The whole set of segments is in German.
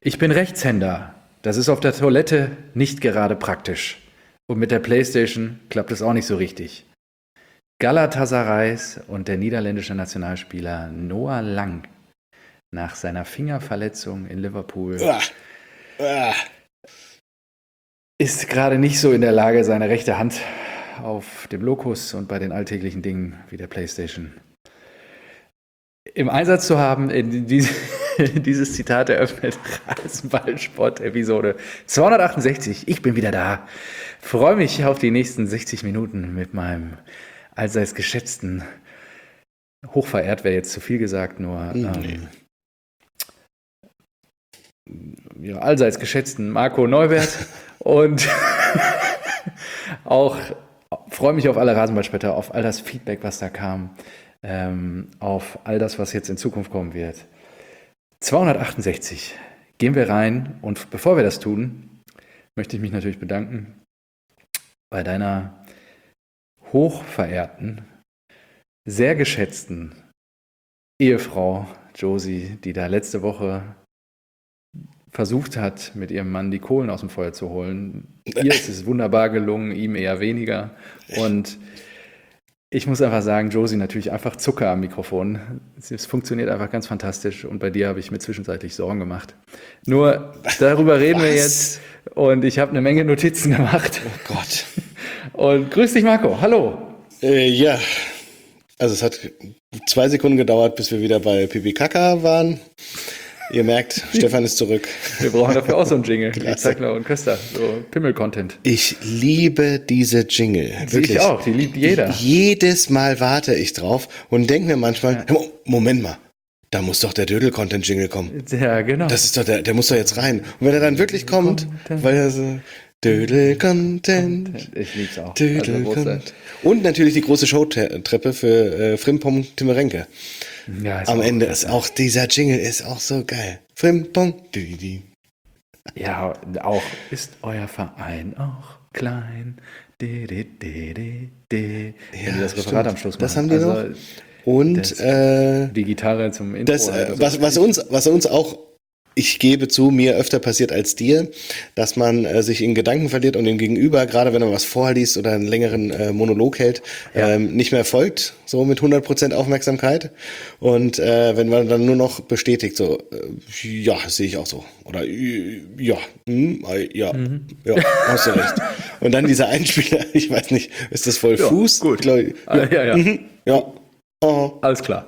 Ich bin Rechtshänder. Das ist auf der Toilette nicht gerade praktisch. Und mit der Playstation klappt es auch nicht so richtig. Galatasarays und der niederländische Nationalspieler Noah Lang nach seiner Fingerverletzung in Liverpool ist gerade nicht so in der Lage, seine rechte Hand auf dem Lokus und bei den alltäglichen Dingen wie der Playstation im Einsatz zu haben. Dieses Zitat eröffnet Rasenballsport-Episode 268. Ich bin wieder da. Freue mich auf die nächsten 60 Minuten mit meinem allseits geschätzten, hochverehrt wäre jetzt zu viel gesagt, nur allseits geschätzten Marco Neubert und auch freue mich auf alle Rasenballspötter, auf all das Feedback, was da kam, auf all das, was jetzt in Zukunft kommen wird. 268. Gehen wir rein und bevor wir das tun, möchte ich mich natürlich bedanken bei deiner hochverehrten, sehr geschätzten Ehefrau Josie, die da letzte Woche versucht hat, mit ihrem Mann die Kohlen aus dem Feuer zu holen. Ihr ist es wunderbar gelungen, ihm eher weniger. Und ich muss einfach sagen, Josie, natürlich einfach Zucker am Mikrofon. Es funktioniert einfach ganz fantastisch und bei dir habe ich mir zwischenzeitlich Sorgen gemacht. Nur, darüber reden wir jetzt und ich habe eine Menge Notizen gemacht. Oh Gott. Und grüß dich, Marco. Hallo. Ja, also es hat 2 Sekunden gedauert, bis wir wieder bei Pipi Kaka waren. Ihr merkt, Stefan ist zurück. Wir brauchen dafür auch so einen Jingle. Wie Zeigler und Köster, so Pimmel-Content. Ich liebe diese Jingle. Wirklich. Ich auch, die liebt jeder. Jedes Mal warte ich drauf und denke mir manchmal, Moment mal, da muss doch der Dödel-Content-Jingle kommen. Ja, genau. Das ist doch der muss doch jetzt rein. Und wenn er dann wirklich kommt, weil er so Dödel-Content. Ich lieb's auch. Dödel-Content. Und natürlich die große Showtreppe für Frimpong Timmerenke. Ja, am Ende ist auch dieser Jingle ist auch so geil. Frimpong. Ja, auch ist euer Verein auch klein. Wenn die das Referat am Schluss machen. Das haben die noch. Und die Gitarre zum Intro. Was uns auch, ich gebe zu, mir öfter passiert als dir, dass man sich in Gedanken verliert und dem Gegenüber, gerade wenn man was vorliest oder einen längeren Monolog hält, nicht mehr folgt, so mit 100% Aufmerksamkeit. Und wenn man dann nur noch bestätigt, so, ja, sehe ich auch so. Oder ja, hast du recht. Und dann dieser Einspieler, ich weiß nicht, ist das voll Fuß? Gut. Alles klar.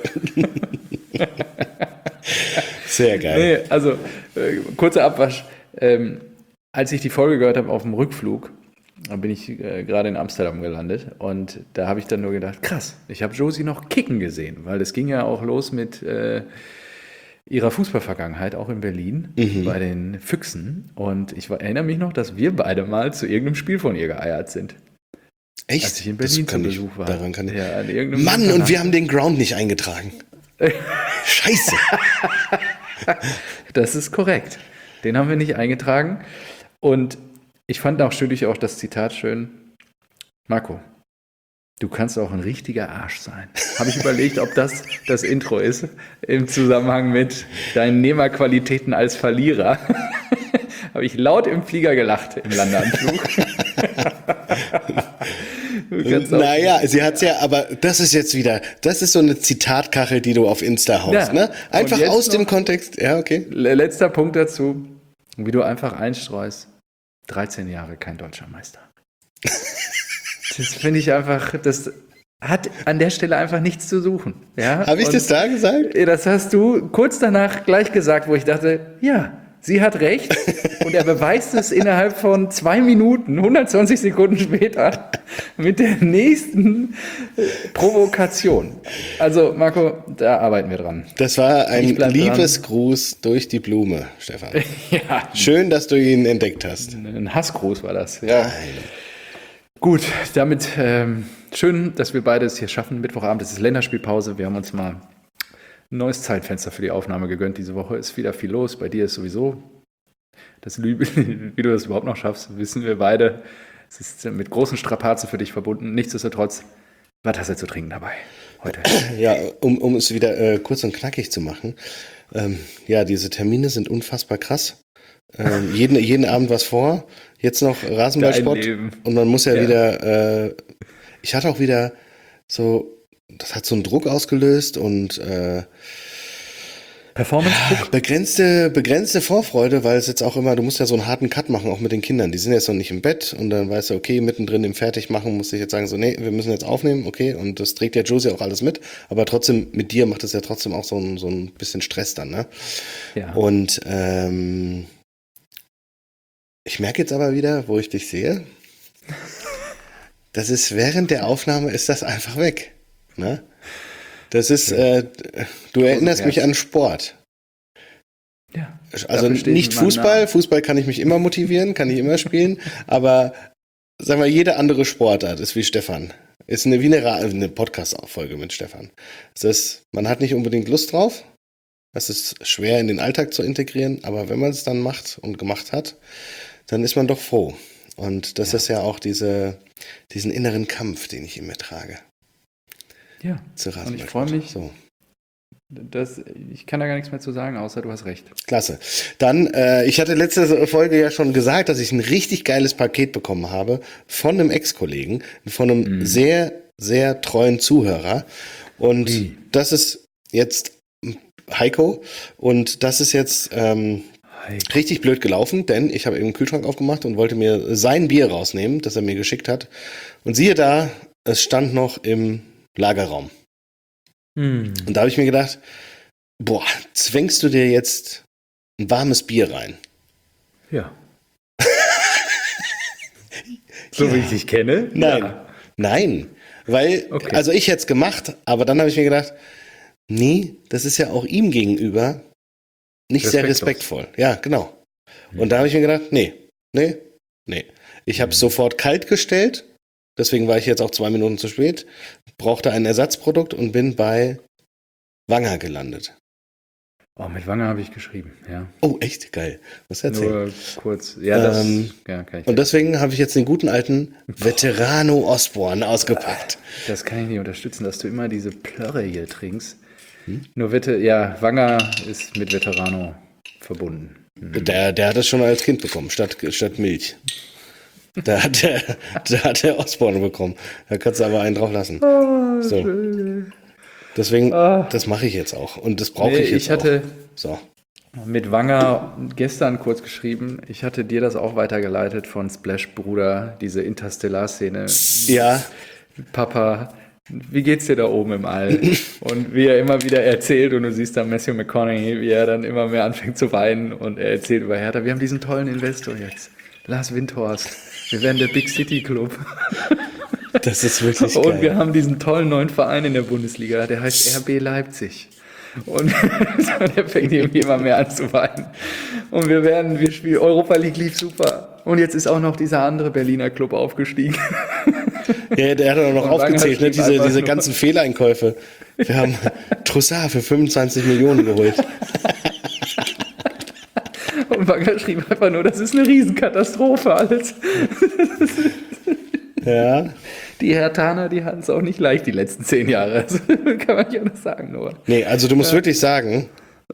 Sehr geil. Nee, also, kurzer Abwasch. Als ich die Folge gehört habe auf dem Rückflug, dann bin ich gerade in Amsterdam gelandet und da habe ich dann nur gedacht, krass, ich habe Josie noch kicken gesehen, weil es ging ja auch los mit ihrer Fußballvergangenheit, auch in Berlin, bei den Füchsen. Und ich erinnere mich noch, dass wir beide mal zu irgendeinem Spiel von ihr geeiert sind. Echt? Als ich in Berlin zu Besuch war. Daran kann ich. Ja, Mann, und wir haben den Ground nicht eingetragen. Scheiße. Das ist korrekt. Den haben wir nicht eingetragen. Und ich fand auch das Zitat schön. Marco, du kannst auch ein richtiger Arsch sein. Habe ich überlegt, ob das Intro ist im Zusammenhang mit deinen Nehmerqualitäten als Verlierer. Habe ich laut im Flieger gelacht im Landeanflug. Naja, sie hat's ja, aber das ist so eine Zitatkachel, die du auf Insta haust, ne? Einfach aus dem Kontext, ja, okay. Letzter Punkt dazu, wie du einfach einstreust, 13 Jahre kein deutscher Meister. Das finde ich einfach, das hat an der Stelle einfach nichts zu suchen. Ja? Habe ich das da gesagt? Das hast du kurz danach gleich gesagt, wo ich dachte, ja, sie hat recht und er beweist es innerhalb von 2 Minuten, 120 Sekunden später mit der nächsten Provokation. Also Marco, da arbeiten wir dran. Das war ein Liebesgruß durch die Blume, Stefan. Ja. Schön, dass du ihn entdeckt hast. Ein Hassgruß war das. Ja. Gut, damit schön, dass wir beide es hier schaffen. Mittwochabend ist Länderspielpause. Wir haben uns mal ein neues Zeitfenster für die Aufnahme gegönnt. Diese Woche ist wieder viel los. Bei dir ist sowieso, wie du das überhaupt noch schaffst, wissen wir beide. Es ist mit großen Strapazen für dich verbunden. Nichtsdestotrotz, was hast du zu trinken dabei heute? Ja, um es wieder kurz und knackig zu machen. Ja, diese Termine sind unfassbar krass. Jeden Abend was vor. Jetzt noch Rasenballsport. Leben. Und man muss ja wieder, ich hatte auch wieder so, das hat so einen Druck ausgelöst und Performance-Druck? begrenzte Vorfreude, weil es jetzt auch immer, du musst ja so einen harten Cut machen, auch mit den Kindern. Die sind jetzt noch nicht im Bett und dann weißt du, okay, mittendrin im Fertigmachen muss ich jetzt sagen, so, nee, wir müssen jetzt aufnehmen, okay, und das trägt ja Josie auch alles mit, aber trotzdem, mit dir macht es ja trotzdem auch so ein bisschen Stress dann, ne? Ja. Und ich merke jetzt aber wieder, wo ich dich sehe, das ist während der Aufnahme ist das einfach weg, ne? Das ist, du erinnerst mich an Sport. Ja. Also nicht Fußball. Fußball kann ich mich immer motivieren, kann ich immer spielen. Aber sagen wir, jede andere Sportart ist wie Stefan. Ist wie eine Podcast-Folge mit Stefan. Man hat nicht unbedingt Lust drauf. Es ist schwer in den Alltag zu integrieren. Aber wenn man es dann macht und gemacht hat, dann ist man doch froh. Und das ist ja auch diesen inneren Kampf, den ich in mir trage. Ja, und ich freue mich, so. Ich kann da gar nichts mehr zu sagen, außer du hast recht. Klasse. Dann, ich hatte letzte Folge ja schon gesagt, dass ich ein richtig geiles Paket bekommen habe von einem Ex-Kollegen, von einem sehr, sehr treuen Zuhörer. Und das ist jetzt Heiko. Und das ist jetzt richtig blöd gelaufen, denn ich habe eben den Kühlschrank aufgemacht und wollte mir sein Bier rausnehmen, das er mir geschickt hat. Und siehe da, es stand noch im Lagerraum. Und da habe ich mir gedacht, boah, zwängst du dir jetzt ein warmes Bier rein? Ja. So wie ich dich kenne? Nein. Ja. Nein. Weil, Okay. also ich hätte es gemacht, aber dann habe ich mir gedacht, nee, das ist ja auch ihm gegenüber nicht sehr respektvoll. Ja, genau. Und da habe ich mir gedacht, nee. Ich habe es sofort kalt gestellt. Deswegen war ich jetzt auch 2 Minuten zu spät, brauchte ein Ersatzprodukt und bin bei Wanger gelandet. Oh, mit Wanger habe ich geschrieben, ja. Oh, echt? Geil. Was erzählt? Nur kurz. Ja, kann ich und deswegen habe ich jetzt den guten alten Veterano Osborne ausgepackt. Das kann ich nicht unterstützen, dass du immer diese Plörre hier trinkst. Nur Wanger ist mit Veterano verbunden. Der hat es schon als Kind bekommen, statt Milch. Da hat der Osborne bekommen. Da kannst du aber einen drauf lassen. So. Deswegen, das mache ich jetzt auch. Und das brauche ich jetzt auch. So. Mit Wanger gestern kurz geschrieben. Ich hatte dir das auch weitergeleitet von Splash Bruder, diese Interstellar-Szene. Ja. Papa, wie geht's dir da oben im All? Und wie er immer wieder erzählt und du siehst da Matthew McConaughey, wie er dann immer mehr anfängt zu weinen und er erzählt über Hertha. Wir haben diesen tollen Investor jetzt. Lars Windhorst. Wir werden der Big City Club. Das ist wirklich geil. Und wir haben diesen tollen neuen Verein in der Bundesliga, der heißt RB Leipzig. Und der fängt irgendwie immer mehr an zu weinen. Und wir spielen, Europa League lief super. Und jetzt ist auch noch dieser andere Berliner Club aufgestiegen. Ja, der hat auch noch aufgezählt, ne? Diese ganzen Fehleinkäufe. Wir haben Trossard für 25 Millionen geholt. Und Wanger schrieb einfach nur, das ist eine Riesenkatastrophe alles. Ja. Die Herthaner, die hatten es auch nicht leicht die letzten 10 Jahre. Also, kann man ja noch sagen, Noah. Nee, also du musst wirklich sagen,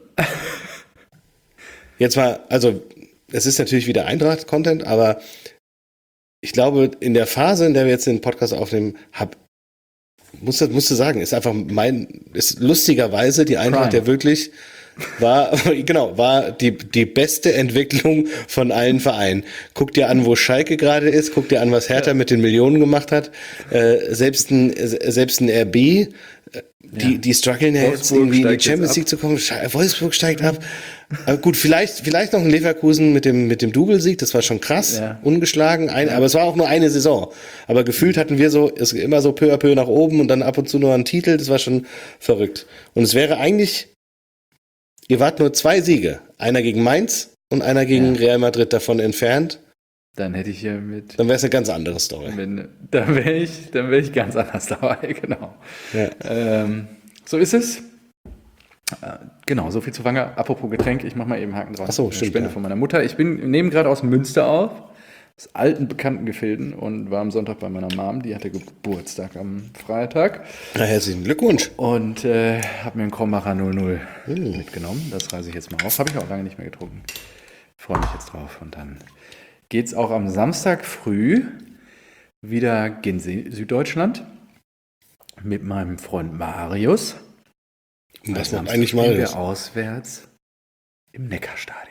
jetzt mal, also es ist natürlich wieder Eintracht-Content, aber ich glaube, in der Phase, in der wir jetzt den Podcast aufnehmen, musst du sagen, ist einfach ist lustigerweise die Eintracht ja wirklich war die beste Entwicklung von allen Vereinen. Guck dir an, wo Schalke gerade ist, guck dir an, was Hertha mit den Millionen gemacht hat. Selbst ein RB, die strugglen ja jetzt irgendwie in die Champions League zu kommen. Wolfsburg steigt ab. Aber gut, vielleicht noch ein Leverkusen mit dem Doublesieg, das war schon krass, ungeschlagen, aber es war auch nur eine Saison. Aber gefühlt hatten wir es immer so peu à peu nach oben und dann ab und zu nur einen Titel, das war schon verrückt. Und es wäre eigentlich, ihr wart nur 2 Siege, einer gegen Mainz und einer gegen Real Madrid davon entfernt. Dann hätte ich hier Dann wäre es eine ganz andere Story. Dann wäre ich ganz anders dabei, genau. Ja. So ist es. Genau, so viel zu Wanger. Apropos Getränk, ich mache mal eben Haken drauf. Ach so, stimmt, Spende von meiner Mutter. Ich nehme gerade aus Münster auf. aus alten Bekanntengefilden und war am Sonntag bei meiner Mom, die hatte Geburtstag am Freitag. Na, herzlichen Glückwunsch. Und habe mir einen Krombacher 00 mitgenommen. Das reiße ich jetzt mal auf. Habe ich auch lange nicht mehr getrunken. Freue mich jetzt drauf. Und dann geht es auch am Samstag früh wieder in Süddeutschland mit meinem Freund Marius. Und was Am macht eigentlich Samstag spielen Marius? wir auswärts im Neckarstadion.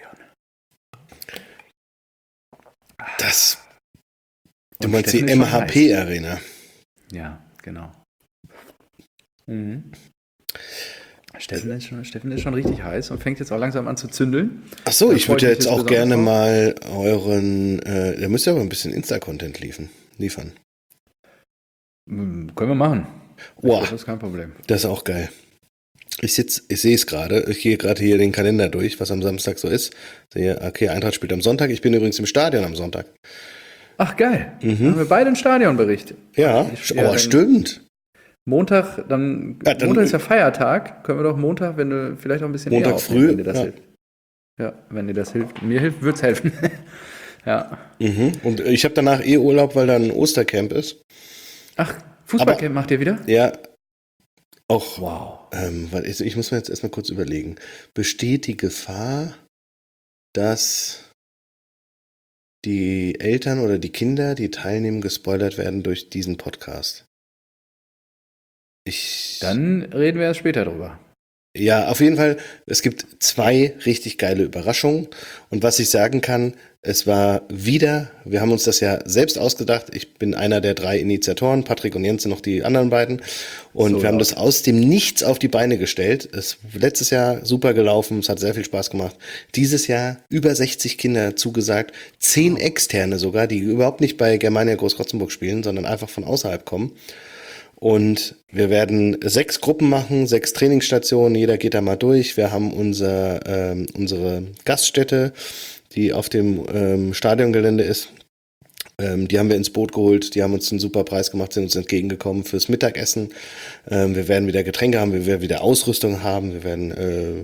Du Und meinst die Steffen ist schon MHP-Arena. Ja, genau. Steffen ist schon richtig heiß und fängt jetzt auch langsam an zu zündeln. Ach so, Da ich freue würde ja mich jetzt auch besonders gerne drauf. mal da müsst ihr aber ein bisschen Insta-Content liefern. Können wir machen. Wow. Das ist kein Problem. Das ist auch geil. Ich sehe es gerade, ich gehe gerade hier den Kalender durch, was am Samstag so ist. Sehe, okay, Eintracht spielt am Sonntag, ich bin übrigens im Stadion am Sonntag. Ach, geil. Dann haben wir beide einen Stadionbericht. Ja, dann stimmt. Montag, Montag ist ja Feiertag. Können wir doch Montag, wenn du vielleicht auch ein bisschen Montag eher aufnehmen, früh, wenn dir das ja. hilft. Ja, wenn dir das hilft. Mir hilft, wird's helfen. Ja. Und ich habe danach Urlaub, weil da ein Ostercamp ist. Ach, Fußballcamp macht ihr wieder? Ja, auch. Wow. Weil ich muss mir jetzt erstmal kurz überlegen. Besteht die Gefahr, dass die Eltern oder die Kinder, die teilnehmen, gespoilert werden durch diesen Podcast? Dann reden wir erst später drüber. Ja, auf jeden Fall, es gibt 2 richtig geile Überraschungen. Und was ich sagen kann, es war wieder, wir haben uns das ja selbst ausgedacht. Ich bin einer der 3 Initiatoren, Patrick und Jens sind noch die anderen beiden. Und So wir haben laut. das aus dem Nichts auf die Beine gestellt. Es letztes Jahr super gelaufen, es hat sehr viel Spaß gemacht. Dieses Jahr über 60 Kinder zugesagt, 10 Externe sogar, die überhaupt nicht bei Germania Groß-Rotzenburg spielen, sondern einfach von außerhalb kommen. Und wir werden 6 Gruppen machen, 6 Trainingsstationen, jeder geht da mal durch. Wir haben unsere Gaststätte, die auf dem Stadiongelände ist. Die haben wir ins Boot geholt, die haben uns einen super Preis gemacht, sind uns entgegengekommen fürs Mittagessen. Wir werden wieder Getränke haben, wir werden wieder Ausrüstung haben, wir werden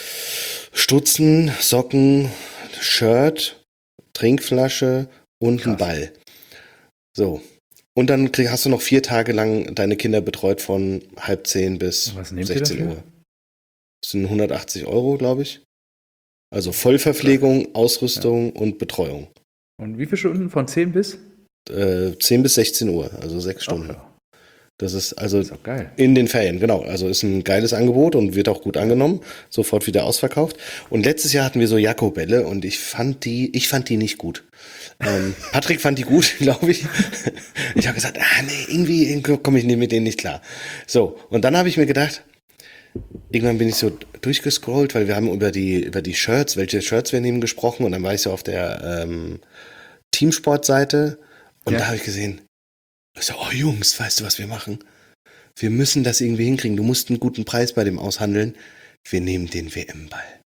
Stutzen, Socken, Shirt, Trinkflasche und einen Ball. So. Und dann hast du noch 4 Tage lang deine Kinder betreut von 9:30 bis Was nehmt ihr 16 dafür? Uhr. Das sind 180 €, glaube ich. Also Vollverpflegung, Ausrüstung und Betreuung. Und wie viele Stunden? Von 10 bis? 10 bis 16 Uhr, also 6 Stunden. Ach, ja. Das ist also Ist auch geil. in den Ferien, genau. Also ist ein geiles Angebot und wird auch gut angenommen. Sofort wieder ausverkauft. Und letztes Jahr hatten wir so Jakobälle und ich fand die nicht gut. Patrick fand die gut, glaube ich. Ich habe gesagt, nee, irgendwie komme ich mit denen nicht klar. So, und dann habe ich mir gedacht, irgendwann bin ich so durchgescrollt, weil wir haben über die Shirts, welche Shirts wir nehmen, gesprochen und dann war ich so auf der Teamsportseite und Ja. da habe ich gesehen, ich so, oh Jungs, weißt du, was wir machen? Wir müssen das irgendwie hinkriegen. Du musst einen guten Preis bei dem aushandeln. Wir nehmen den WM-Ball.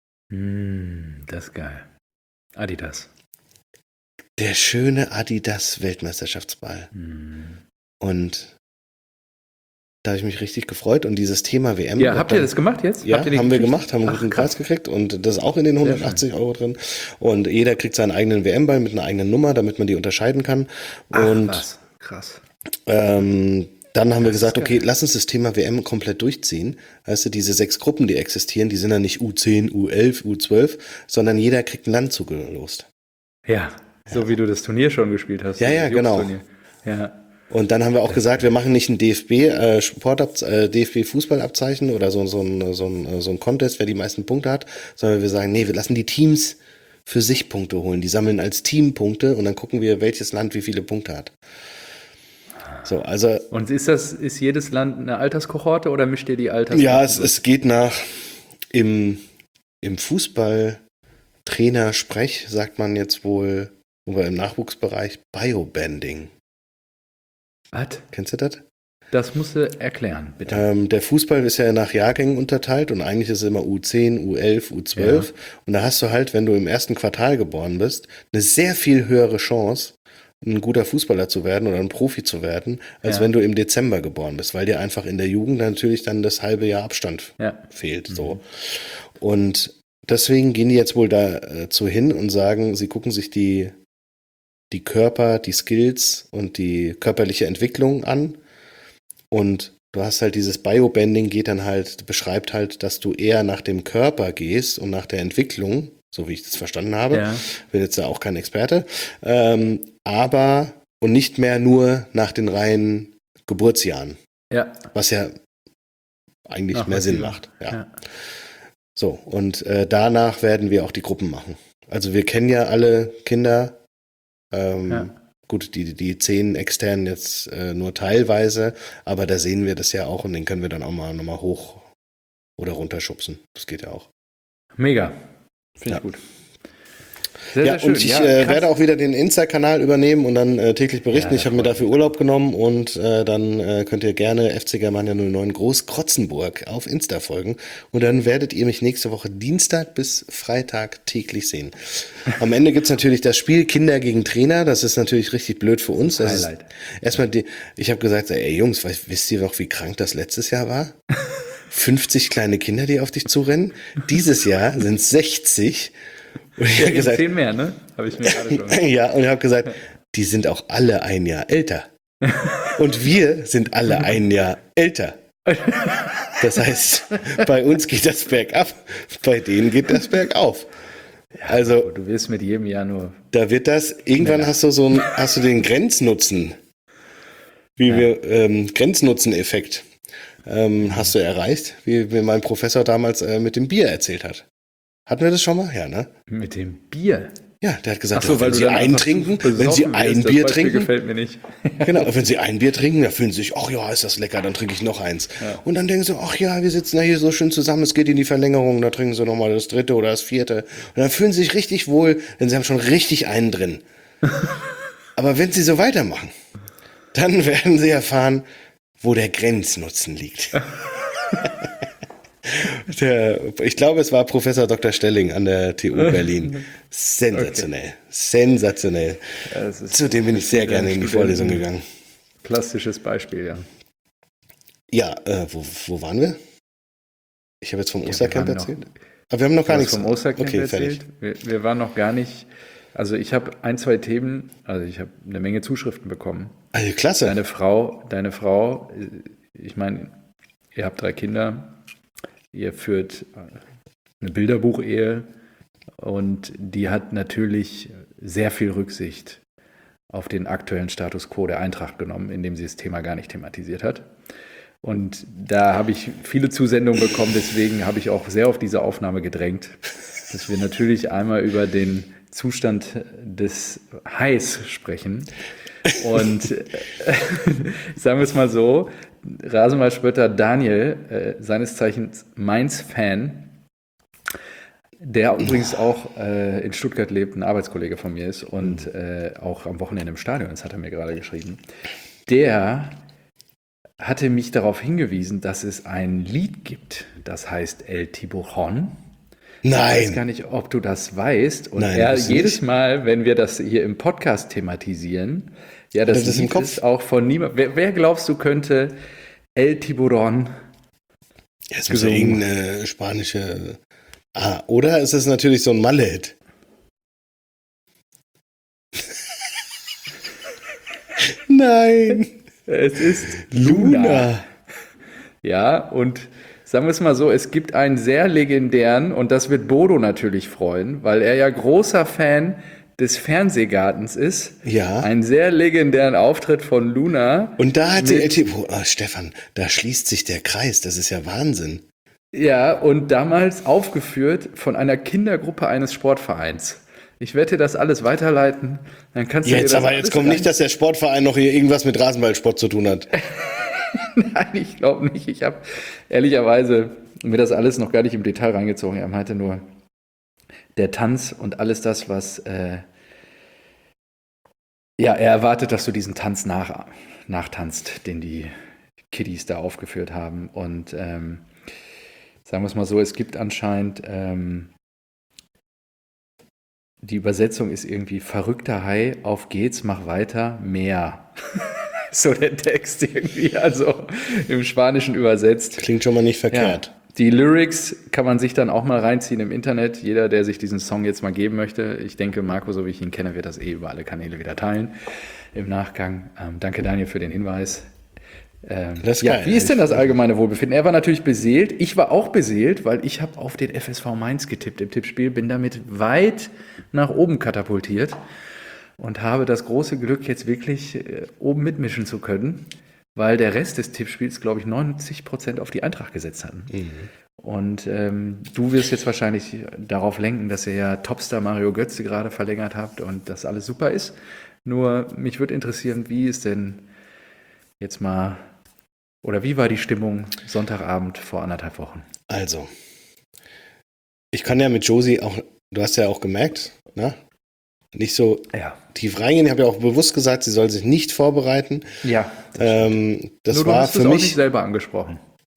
Das ist geil. Adidas. Der schöne Adidas Weltmeisterschaftsball. Und da habe ich mich richtig gefreut. Und dieses Thema WM. Ja, habt ihr das gemacht jetzt? Ja, Habt ihr die haben wir gekriegt? gemacht, haben einen Ach, guten krass. Preis gekriegt. Und das ist auch in den 180 € drin. Und jeder kriegt seinen eigenen WM-Ball mit einer eigenen Nummer, damit man die unterscheiden kann. Und Was? Krass. dann haben wir gesagt, geil. okay, lass uns das Thema WM komplett durchziehen. Weißt du, diese 6 Gruppen, die existieren, die sind dann nicht U10, U11, U12, sondern jeder kriegt ein Land zugelost. Ja, so wie du das Turnier schon gespielt hast. Ja, ja, das genau. Jungs-Turnier. Ja. Und dann haben wir auch gesagt, wir machen nicht ein DFB Fußballabzeichen oder so ein Contest, wer die meisten Punkte hat, sondern wir sagen, nee, wir lassen die Teams für sich Punkte holen. Die sammeln als Team Punkte und dann gucken wir, welches Land wie viele Punkte hat. So, also Und ist jedes Land eine Alterskohorte oder mischt ihr die Alterskohorte? ja, es geht nach im Fußballtrainersprech, sagt man jetzt wohl, oder im Nachwuchsbereich, Biobanding. Was? Kennst du das? Das musst du erklären, bitte. Der Fußball ist ja nach Jahrgängen unterteilt und eigentlich ist es immer U10, U11, U12. Ja. Und da hast du halt, wenn du im ersten Quartal geboren bist, eine sehr viel höhere Chance, ein guter Fußballer zu werden oder ein Profi zu werden, als Ja. wenn du im Dezember geboren bist, weil dir einfach in der Jugend natürlich dann das halbe Jahr Abstand Ja. fehlt. So. Und deswegen gehen die jetzt wohl dazu hin und sagen, sie gucken sich die die Körper, die Skills und die körperliche Entwicklung an. Und du hast halt dieses Biobending beschreibt halt, dass du eher nach dem Körper gehst und nach der Entwicklung, so wie ich das verstanden habe. Ja. Bin jetzt ja auch kein Experte. Und nicht mehr nur nach den reinen Geburtsjahren. Ja. Was ja eigentlich mehr Sinn macht. Ja. So, und danach werden wir auch die Gruppen machen. Also wir kennen ja alle Kinder. Gut, die 10 externen jetzt nur teilweise, aber da sehen wir das ja auch und den können wir dann auch nochmal hoch oder runterschubsen. Das geht ja auch. Mega. Finde ich gut. Sehr, sehr schön. Und ich werde auch wieder den Insta-Kanal übernehmen und dann täglich berichten. Ich habe mir dafür Urlaub genommen und dann könnt ihr gerne FC Germania 09 Groß-Krotzenburg auf Insta folgen und dann werdet ihr mich nächste Woche Dienstag bis Freitag täglich sehen. Am Ende gibt's natürlich das Spiel Kinder gegen Trainer. Das ist natürlich richtig blöd für uns. Das Highlight. Erstmal, ich habe gesagt, ey Jungs, wisst ihr noch, wie krank das letztes Jahr war? 50 kleine Kinder, die auf dich zurennen. Dieses Jahr sind 60. Und ich habe gesagt, 10 mehr, ne? Habe ich mir gerade schon. Ja, und ich habe gesagt, die sind auch alle ein Jahr älter. Und wir sind alle ein Jahr älter. Das heißt, bei uns geht das bergab, bei denen geht das bergauf. Ja, also du wirst mit jedem Jahr nur. Da wird das, irgendwann hast du den Grenznutzen, Grenznutzen-Effekt hast du erreicht, wie mir mein Professor damals mit dem Bier erzählt hat. Hatten wir das schon mal? Ja, ne? Mit dem Bier? Ja, der hat gesagt, so, wenn Sie ein Bier trinken, gefällt mir nicht. Genau, wenn Sie ein Bier trinken, dann fühlen Sie sich, ach ja, ist das lecker, dann trinke ich noch eins. Ja. Und dann denken Sie, ach ja, wir sitzen ja hier so schön zusammen, es geht in die Verlängerung, da trinken Sie nochmal das 3. oder das 4. Und dann fühlen Sie sich richtig wohl, denn Sie haben schon richtig einen drin. Aber wenn Sie so weitermachen, dann werden Sie erfahren, wo der Grenznutzen liegt. Ich glaube, es war Professor Dr. Stelling an der TU Berlin. Sensationell. Okay. Sensationell. Ja, zu dem bin ich sehr gerne in die Vorlesung gegangen. Plastisches Beispiel, ja. Ja, wo waren wir? Ich habe jetzt vom Ostercamp erzählt. Aber wir haben noch gar nichts. Vom Ostercamp erzählt. Wir waren noch gar nicht. Also ich habe 1, 2 Themen, also ich habe eine Menge Zuschriften bekommen. Also klasse. Deine Frau, ich meine, ihr habt 3 Kinder. Ihr führt eine Bilderbuchehe und die hat natürlich sehr viel Rücksicht auf den aktuellen Status quo der Eintracht genommen, indem sie das Thema gar nicht thematisiert hat. Und da habe ich viele Zusendungen bekommen, deswegen habe ich auch sehr auf diese Aufnahme gedrängt, dass wir natürlich einmal über den Zustand des Hais sprechen. Und sagen wir es mal so, Rasenballspötter Daniel, seines Zeichens Mainz-Fan, der übrigens auch in Stuttgart lebt, ein Arbeitskollege von mir ist und auch am Wochenende im Stadion ist, hat er mir gerade geschrieben, der hatte mich darauf hingewiesen, dass es ein Lied gibt, das heißt El Tiburon. Nein. Ich weiß gar nicht, ob du das weißt. Und Nein, er jedes Mal, wenn wir das hier im Podcast thematisieren, ja, das ist im Kopf. Ist auch von niemand. Wer glaubst du könnte El Tiburon? Ja, es muss ja irgendeine spanische. Oder ist es natürlich so ein Malle-Hit? Nein. Es ist Luna. Ja, und sagen wir es mal so, es gibt einen sehr legendären, und das wird Bodo natürlich freuen, weil er ja großer Fan des Fernsehgartens ist. Ja. Einen sehr legendären Auftritt von Luna. Und da hat sie, Stefan, da schließt sich der Kreis, das ist ja Wahnsinn. Ja, und damals aufgeführt von einer Kindergruppe eines Sportvereins. Ich werde dir das alles weiterleiten. Dann kannst du jetzt kommt nicht, dass der Sportverein noch hier irgendwas mit Rasenballsport zu tun hat. Nein, ich glaube nicht. Ich habe ehrlicherweise mir das alles noch gar nicht im Detail reingezogen. Er meinte nur, der Tanz und alles das, was er erwartet, dass du diesen Tanz nachtanzt, den die Kiddies da aufgeführt haben. Und sagen wir es mal so, es gibt anscheinend die Übersetzung ist irgendwie verrückter Hai, auf geht's, mach weiter, mehr. So der Text irgendwie, also im Spanischen übersetzt. Klingt schon mal nicht verkehrt. Ja, Die Lyrics kann man sich dann auch mal reinziehen im Internet. Jeder, der sich diesen Song jetzt mal geben möchte. Ich denke, Marco, so wie ich ihn kenne, wird das über alle Kanäle wieder teilen im Nachgang. Danke, Daniel, für den Hinweis. Das ist geil. Wie ist denn das allgemeine Wohlbefinden? Er war natürlich beseelt. Ich war auch beseelt, weil ich habe auf den FSV Mainz getippt im Tippspiel, bin damit weit nach oben katapultiert und habe das große Glück, jetzt wirklich oben mitmischen zu können, weil der Rest des Tippspiels, glaube ich, 90% auf die Eintracht gesetzt hatten. Mhm. Und du wirst jetzt wahrscheinlich darauf lenken, dass ihr ja Topstar Mario Götze gerade verlängert habt und das alles super ist. Nur mich würde interessieren, wie ist denn jetzt mal, oder wie war die Stimmung Sonntagabend vor 1,5 Wochen? Also, ich kann ja mit Josie auch, du hast ja auch gemerkt, ne? Nicht so tief reingehen. Ich habe ja auch bewusst gesagt, sie soll sich nicht vorbereiten. Ja. Das Nur war du hast für es mich auch nicht selber angesprochen.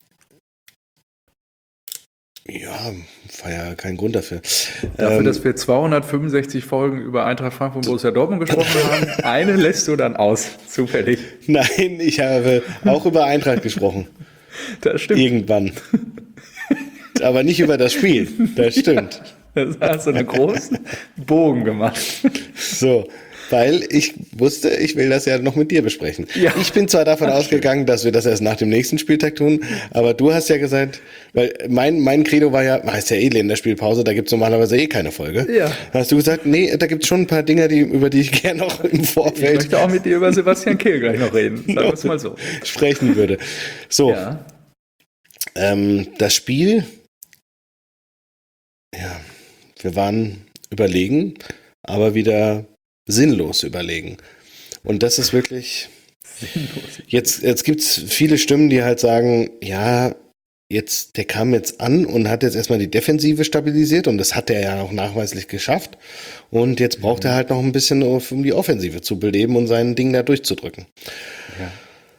Ja, war ja kein Grund dafür. Dafür, dass wir 265 Folgen über Eintracht Frankfurt und Borussia Dortmund gesprochen haben, eine lässt du dann aus, zufällig. Nein, ich habe auch über Eintracht gesprochen. Das stimmt. Irgendwann. Aber nicht über das Spiel. Das stimmt. Ja, da hast du einen großen Bogen gemacht. So, weil ich wusste, ich will das ja noch mit dir besprechen. Ja. Ich bin zwar davon ausgegangen, dass wir das erst nach dem nächsten Spieltag tun, aber du hast ja gesagt, weil mein Credo war ja, heißt ja eh in der Spielpause, da gibt's normalerweise eh keine Folge. Ja. Da hast du gesagt, nee, da gibt's schon ein paar Dinge, über die ich gerne noch im Vorfeld... Ich möchte auch mit dir über Sebastian Kehl gleich noch reden, sagen wir es mal so. Sprechen würde. So, Ja. Das Spiel, ja, wir waren überlegen, aber wieder sinnlos überlegen. Und das ist wirklich, jetzt gibt's viele Stimmen, die halt sagen, ja, der kam jetzt an und hat jetzt erstmal die Defensive stabilisiert und das hat er ja auch nachweislich geschafft. Und jetzt braucht er halt noch ein bisschen, um die Offensive zu beleben und sein Ding da durchzudrücken. Ja.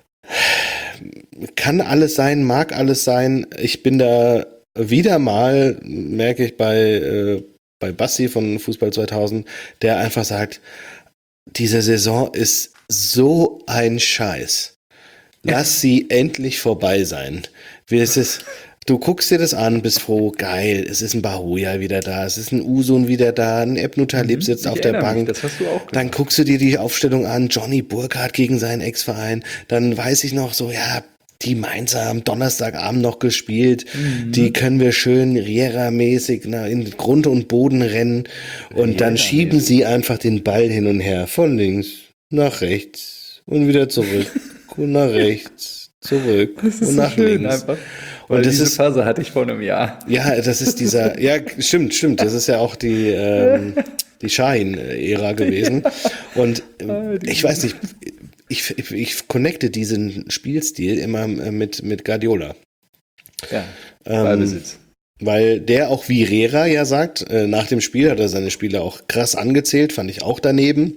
Kann alles sein, mag alles sein. Ich bin da wieder mal, merke ich bei Basti von Fußball 2000, der einfach sagt, diese Saison ist so ein Scheiß. Lass sie endlich vorbei sein. Du guckst dir das an, bist froh, geil, es ist ein Bahoja wieder da, es ist ein Usun wieder da, ein Ebnu Talib sitzt auf der Bank. Das hast du auch gesagt. Dann guckst du dir die Aufstellung an, Johnny Burkhardt gegen seinen Ex-Verein, dann weiß ich noch so, ja, die Mainzer am Donnerstagabend noch gespielt, die können wir schön Riera-mäßig in Grund und Boden rennen und dann schieben sie einfach den Ball hin und her, von links nach rechts und wieder zurück und nach rechts, zurück und nach links. Einfach. Und diese Phase hatte ich vor einem Jahr. Ja, das ist stimmt, das ist ja auch die Shahin-Ära gewesen. Und ich weiß nicht, ich connecte diesen Spielstil immer mit Guardiola. Ja, Ballbesitz. Weil der auch wie Herrera ja sagt, nach dem Spiel hat er seine Spieler auch krass angezählt, fand ich auch daneben.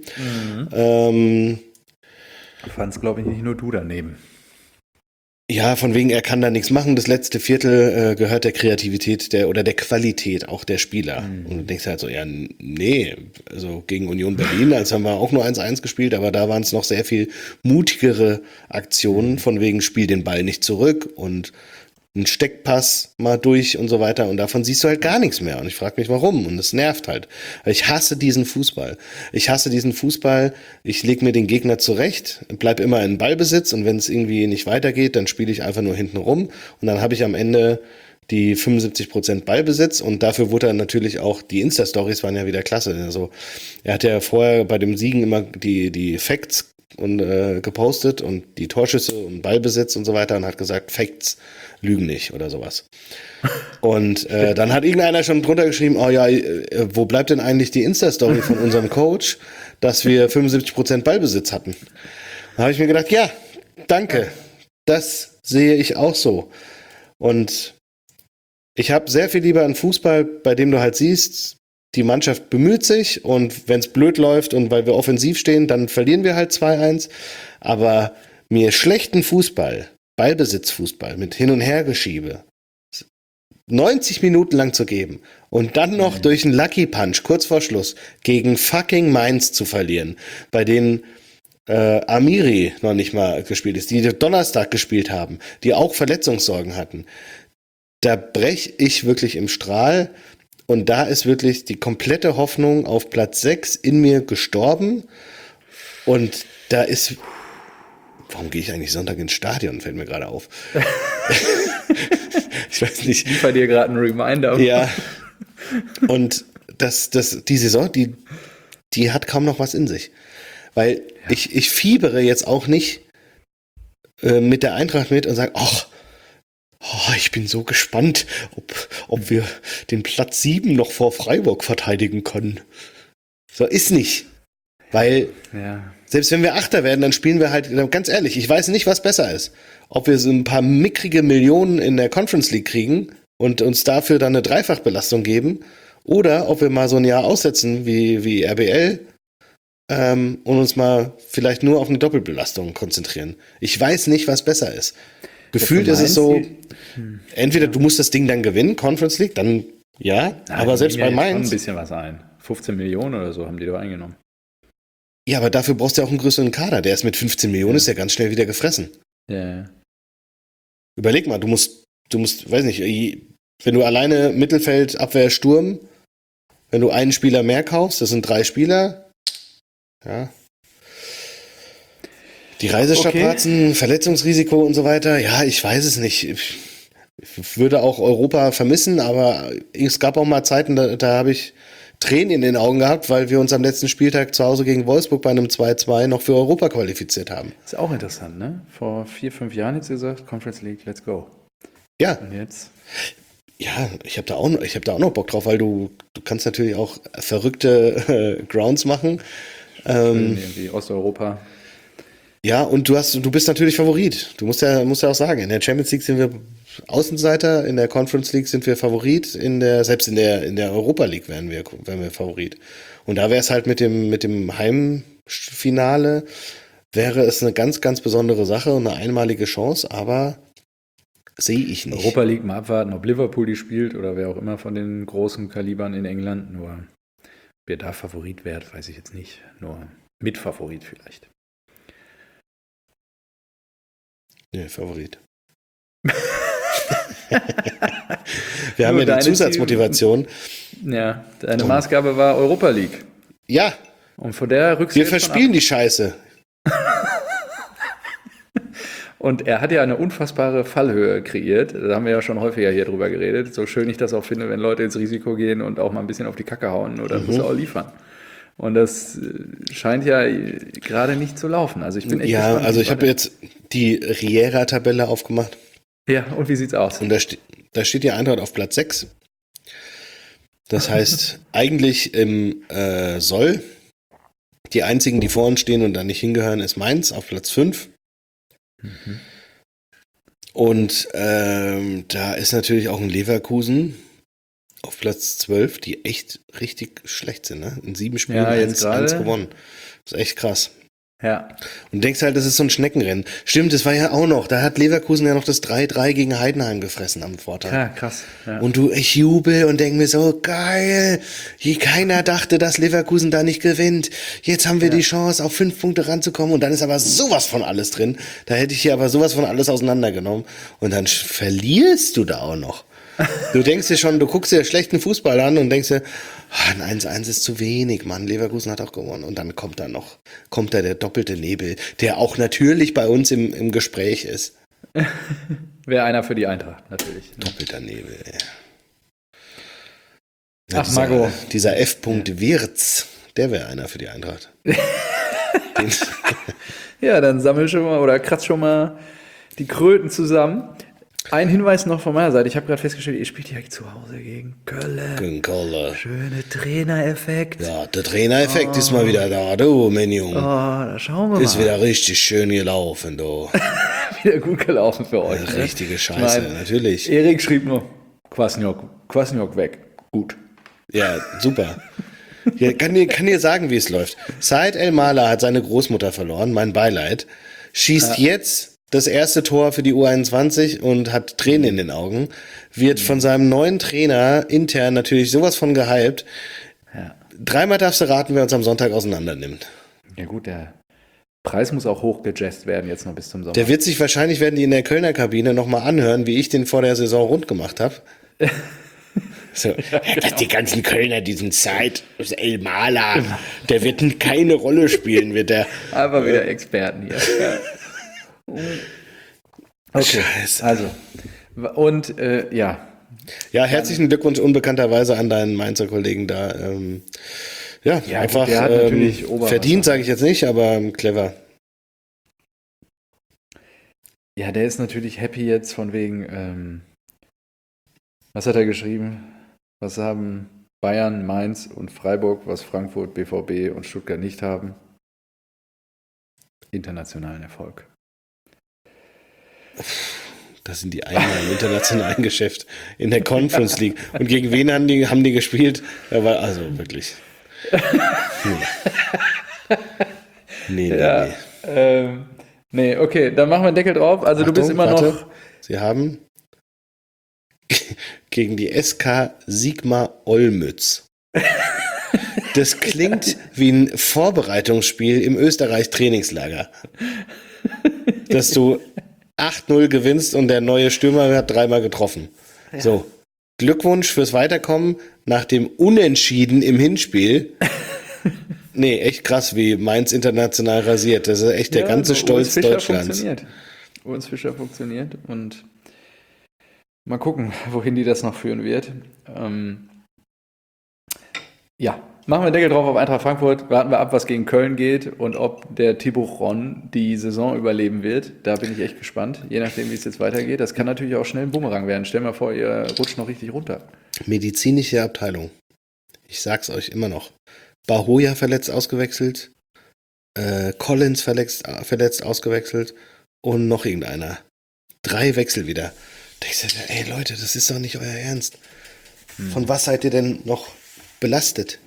Fand es, glaube ich, nicht nur du daneben. Ja, von wegen, er kann da nichts machen. Das letzte Viertel gehört der Kreativität oder der Qualität auch der Spieler. Und du denkst halt so, ja, nee, also gegen Union Berlin, als haben wir auch nur 1-1 gespielt, aber da waren es noch sehr viel mutigere Aktionen, von wegen, spiel den Ball nicht zurück und ein Steckpass mal durch und so weiter. Und davon siehst du halt gar nichts mehr. Und ich frage mich, warum. Und es nervt halt. Ich hasse diesen Fußball. Ich lege mir den Gegner zurecht, bleib immer in Ballbesitz. Und wenn es irgendwie nicht weitergeht, dann spiele ich einfach nur hinten rum. Und dann habe ich am Ende die 75% Ballbesitz. Und dafür wurde dann natürlich auch, die Insta-Stories waren ja wieder klasse. Also er hat ja vorher bei dem Siegen immer die Facts und gepostet und die Torschüsse und Ballbesitz und so weiter und hat gesagt, Facts lügen nicht oder sowas. Und dann hat irgendeiner schon drunter geschrieben, oh ja, wo bleibt denn eigentlich die Insta-Story von unserem Coach, dass wir 75% Ballbesitz hatten? Da habe ich mir gedacht, ja, danke, das sehe ich auch so. Und ich habe sehr viel lieber einen Fußball, bei dem du halt siehst, die Mannschaft bemüht sich und wenn es blöd läuft und weil wir offensiv stehen, dann verlieren wir halt 2-1. Aber mir schlechten Fußball, Ballbesitzfußball mit Hin- und Hergeschiebe 90 Minuten lang zu geben und dann noch durch einen Lucky Punch kurz vor Schluss gegen fucking Mainz zu verlieren, bei denen Amiri noch nicht mal gespielt ist, die Donnerstag gespielt haben, die auch Verletzungssorgen hatten. da breche ich wirklich im Strahl und da ist wirklich die komplette Hoffnung auf Platz 6 in mir gestorben und da ist, warum gehe ich eigentlich Sonntag ins Stadion, fällt mir gerade auf. Ich weiß nicht. Ich liefere dir gerade einen Reminder. Ja, und die Saison, die hat kaum noch was in sich, weil ich fiebere jetzt auch nicht mit der Eintracht mit und sage, ach, ich bin so gespannt, ob wir den Platz 7 noch vor Freiburg verteidigen können. So ist nicht. Weil selbst wenn wir Achter werden, dann spielen wir halt, ganz ehrlich, ich weiß nicht, was besser ist. Ob wir so ein paar mickrige Millionen in der Conference League kriegen und uns dafür dann eine Dreifachbelastung geben oder ob wir mal so ein Jahr aussetzen wie RBL und uns mal vielleicht nur auf eine Doppelbelastung konzentrieren. Ich weiß nicht, was besser ist. Gefühlt ist es so, entweder du musst das Ding dann gewinnen, Conference League, dann aber selbst bei Mainz. Schon ein bisschen was ein. 15 Millionen oder so haben die doch eingenommen. Ja, aber dafür brauchst du ja auch einen größeren Kader. Der ist mit 15 Millionen, ist ja ganz schnell wieder gefressen. Ja. Überleg mal, du musst, weiß nicht, wenn du alleine Mittelfeld, Abwehr, Sturm, wenn du einen Spieler mehr kaufst, das sind 3 Spieler, ja. Die Reisestrapazen, Verletzungsrisiko und so weiter, ja, ich weiß es nicht. Ich würde auch Europa vermissen, aber es gab auch mal Zeiten, da habe ich Tränen in den Augen gehabt, weil wir uns am letzten Spieltag zu Hause gegen Wolfsburg bei einem 2-2 noch für Europa qualifiziert haben. Ist auch interessant, ne? Vor 4-5 Jahren jetzt gesagt, Conference League, let's go. Ja. Und jetzt? Ja, ich habe da auch noch Bock drauf, weil du kannst natürlich auch verrückte Grounds machen. Irgendwie Osteuropa. Ja, und du bist natürlich Favorit. Du musst ja auch sagen, in der Champions League sind wir Außenseiter, in der Conference League sind wir Favorit, selbst in der Europa League wären wir Favorit. Und da wäre es halt mit dem Heimfinale, wäre es eine ganz, ganz besondere Sache und eine einmalige Chance, aber sehe ich nicht. Europa League mal abwarten, ob Liverpool die spielt oder wer auch immer von den großen Kalibern in England. Nur wer da Favorit wird, weiß ich jetzt nicht. Nur Mitfavorit vielleicht. Nee, Favorit. Wir haben ja die Zusatzmotivation. Ja, deine Maßgabe war Europa League. Ja. Und von der Rücksicht. Wir verspielen die Scheiße. Und er hat ja eine unfassbare Fallhöhe kreiert. Da haben wir ja schon häufiger hier drüber geredet. So schön ich das auch finde, wenn Leute ins Risiko gehen und auch mal ein bisschen auf die Kacke hauen. Nur dann muss er auch liefern. Und das scheint ja gerade nicht zu laufen. Also ich bin echt gespannt. Also ich habe jetzt die Riera-Tabelle aufgemacht. Ja, und wie sieht's aus? Und da steht die Eintracht auf Platz 6. Das heißt, eigentlich im Soll. Die einzigen, die vor uns stehen und da nicht hingehören, ist Mainz auf Platz 5. Mhm. Und da ist natürlich auch ein Leverkusen auf Platz 12, die echt richtig schlecht sind. Ne? In 7 Spielen 1 gewonnen. Das ist echt krass. Ja. Und denkst halt, das ist so ein Schneckenrennen. Stimmt, das war ja auch noch. Da hat Leverkusen ja noch das 3-3 gegen Heidenheim gefressen am Vortag. Ja, krass. Ja. Und ich jubel und denke mir so, geil. Keiner dachte, dass Leverkusen da nicht gewinnt. Jetzt haben wir die Chance, auf 5 Punkte ranzukommen. Und dann ist aber sowas von alles drin. Da hätte ich hier aber sowas von alles auseinandergenommen. Und dann verlierst du da auch noch. Du denkst dir schon, du guckst dir schlechten Fußball an und denkst dir, ein 1-1 ist zu wenig, Mann. Leverkusen hat auch gewonnen. Und dann kommt da der doppelte Nebel, der auch natürlich bei uns im Gespräch ist. Wäre einer für die Eintracht, natürlich. Doppelter Nebel, ja. Ach, Margot. Dieser F. Wirtz, der wäre einer für die Eintracht. Ja, dann sammel schon mal oder kratz schon mal die Kröten zusammen. Ein Hinweis noch von meiner Seite. Ich habe gerade festgestellt, ihr spielt direkt zu Hause gegen Köln. Gegen Köln. Schöner Trainereffekt. Ja, der Trainereffekt ist mal wieder da, du, mein Junge. Da schauen wir mal. Ist wieder richtig schön gelaufen, du. Wieder gut gelaufen für euch. Ja, richtige Scheiße, natürlich. Erik schrieb nur, Kwasniok weg. Gut. Ja, super. Ja, kann dir sagen, wie es läuft. Said El-Mala hat seine Großmutter verloren, mein Beileid. Schießt jetzt das erste Tor für die U21 und hat Tränen in den Augen, wird von seinem neuen Trainer intern natürlich sowas von gehypt. Ja. 3-mal darfst du raten, wer uns am Sonntag auseinander nimmt. Ja gut, der Preis muss auch hochgejazzt werden jetzt noch bis zum Sommer. Der wird sich wahrscheinlich, werden die in der Kölner Kabine nochmal anhören, wie ich den vor der Saison rund gemacht habe. So, dass die ganzen Kölner diesen Zeit, das El Mala, der wird keine Rolle spielen, wird der. Aber wieder Experten hier. Ja. Okay, Scheiße. also. Und ja. Ja, herzlichen Glückwunsch unbekannterweise an deinen Mainzer Kollegen da. Ja, Ja, einfach der hat natürlich Oberwasser. verdient, sage ich jetzt nicht, aber clever. Ja, der ist natürlich happy jetzt von wegen, was hat er geschrieben? Was haben Bayern, Mainz und Freiburg, was Frankfurt, BVB und Stuttgart nicht haben? Internationalen Erfolg. Das sind die Eimer im internationalen Geschäft in der Conference League. Und gegen wen haben die gespielt? Ja, also wirklich. Nee. Ja, nee, okay, dann machen wir einen Deckel drauf. Also Achtung, du bist immer warte. noch. Sie haben gegen die SK Sigma Olmütz. Das klingt wie ein Vorbereitungsspiel im Österreich-Trainingslager. Dass du 8-0 gewinnst und der neue Stürmer hat 3-mal getroffen. Ja. So, Glückwunsch fürs Weiterkommen nach dem Unentschieden im Hinspiel. Nee, echt krass, wie Mainz international rasiert. Das ist echt der ganze Stolz Deutschlands. Urs Fischer funktioniert und mal gucken, wohin die das noch führen wird. Ja, machen wir den Deckel drauf auf Eintracht Frankfurt. Warten wir ab, was gegen Köln geht und ob der Thibaut Ron die Saison überleben wird. Da bin ich echt gespannt, je nachdem, wie es jetzt weitergeht. Das kann natürlich auch schnell ein Bumerang werden. Stell mal vor, ihr rutscht noch richtig runter. Medizinische Abteilung. Ich sag's euch immer noch. Bahoya verletzt ausgewechselt, Collins verletzt ausgewechselt und noch irgendeiner. 3 Wechsel wieder. Denkst du, ey Leute, das ist doch nicht euer Ernst. Von was seid ihr denn noch belastet?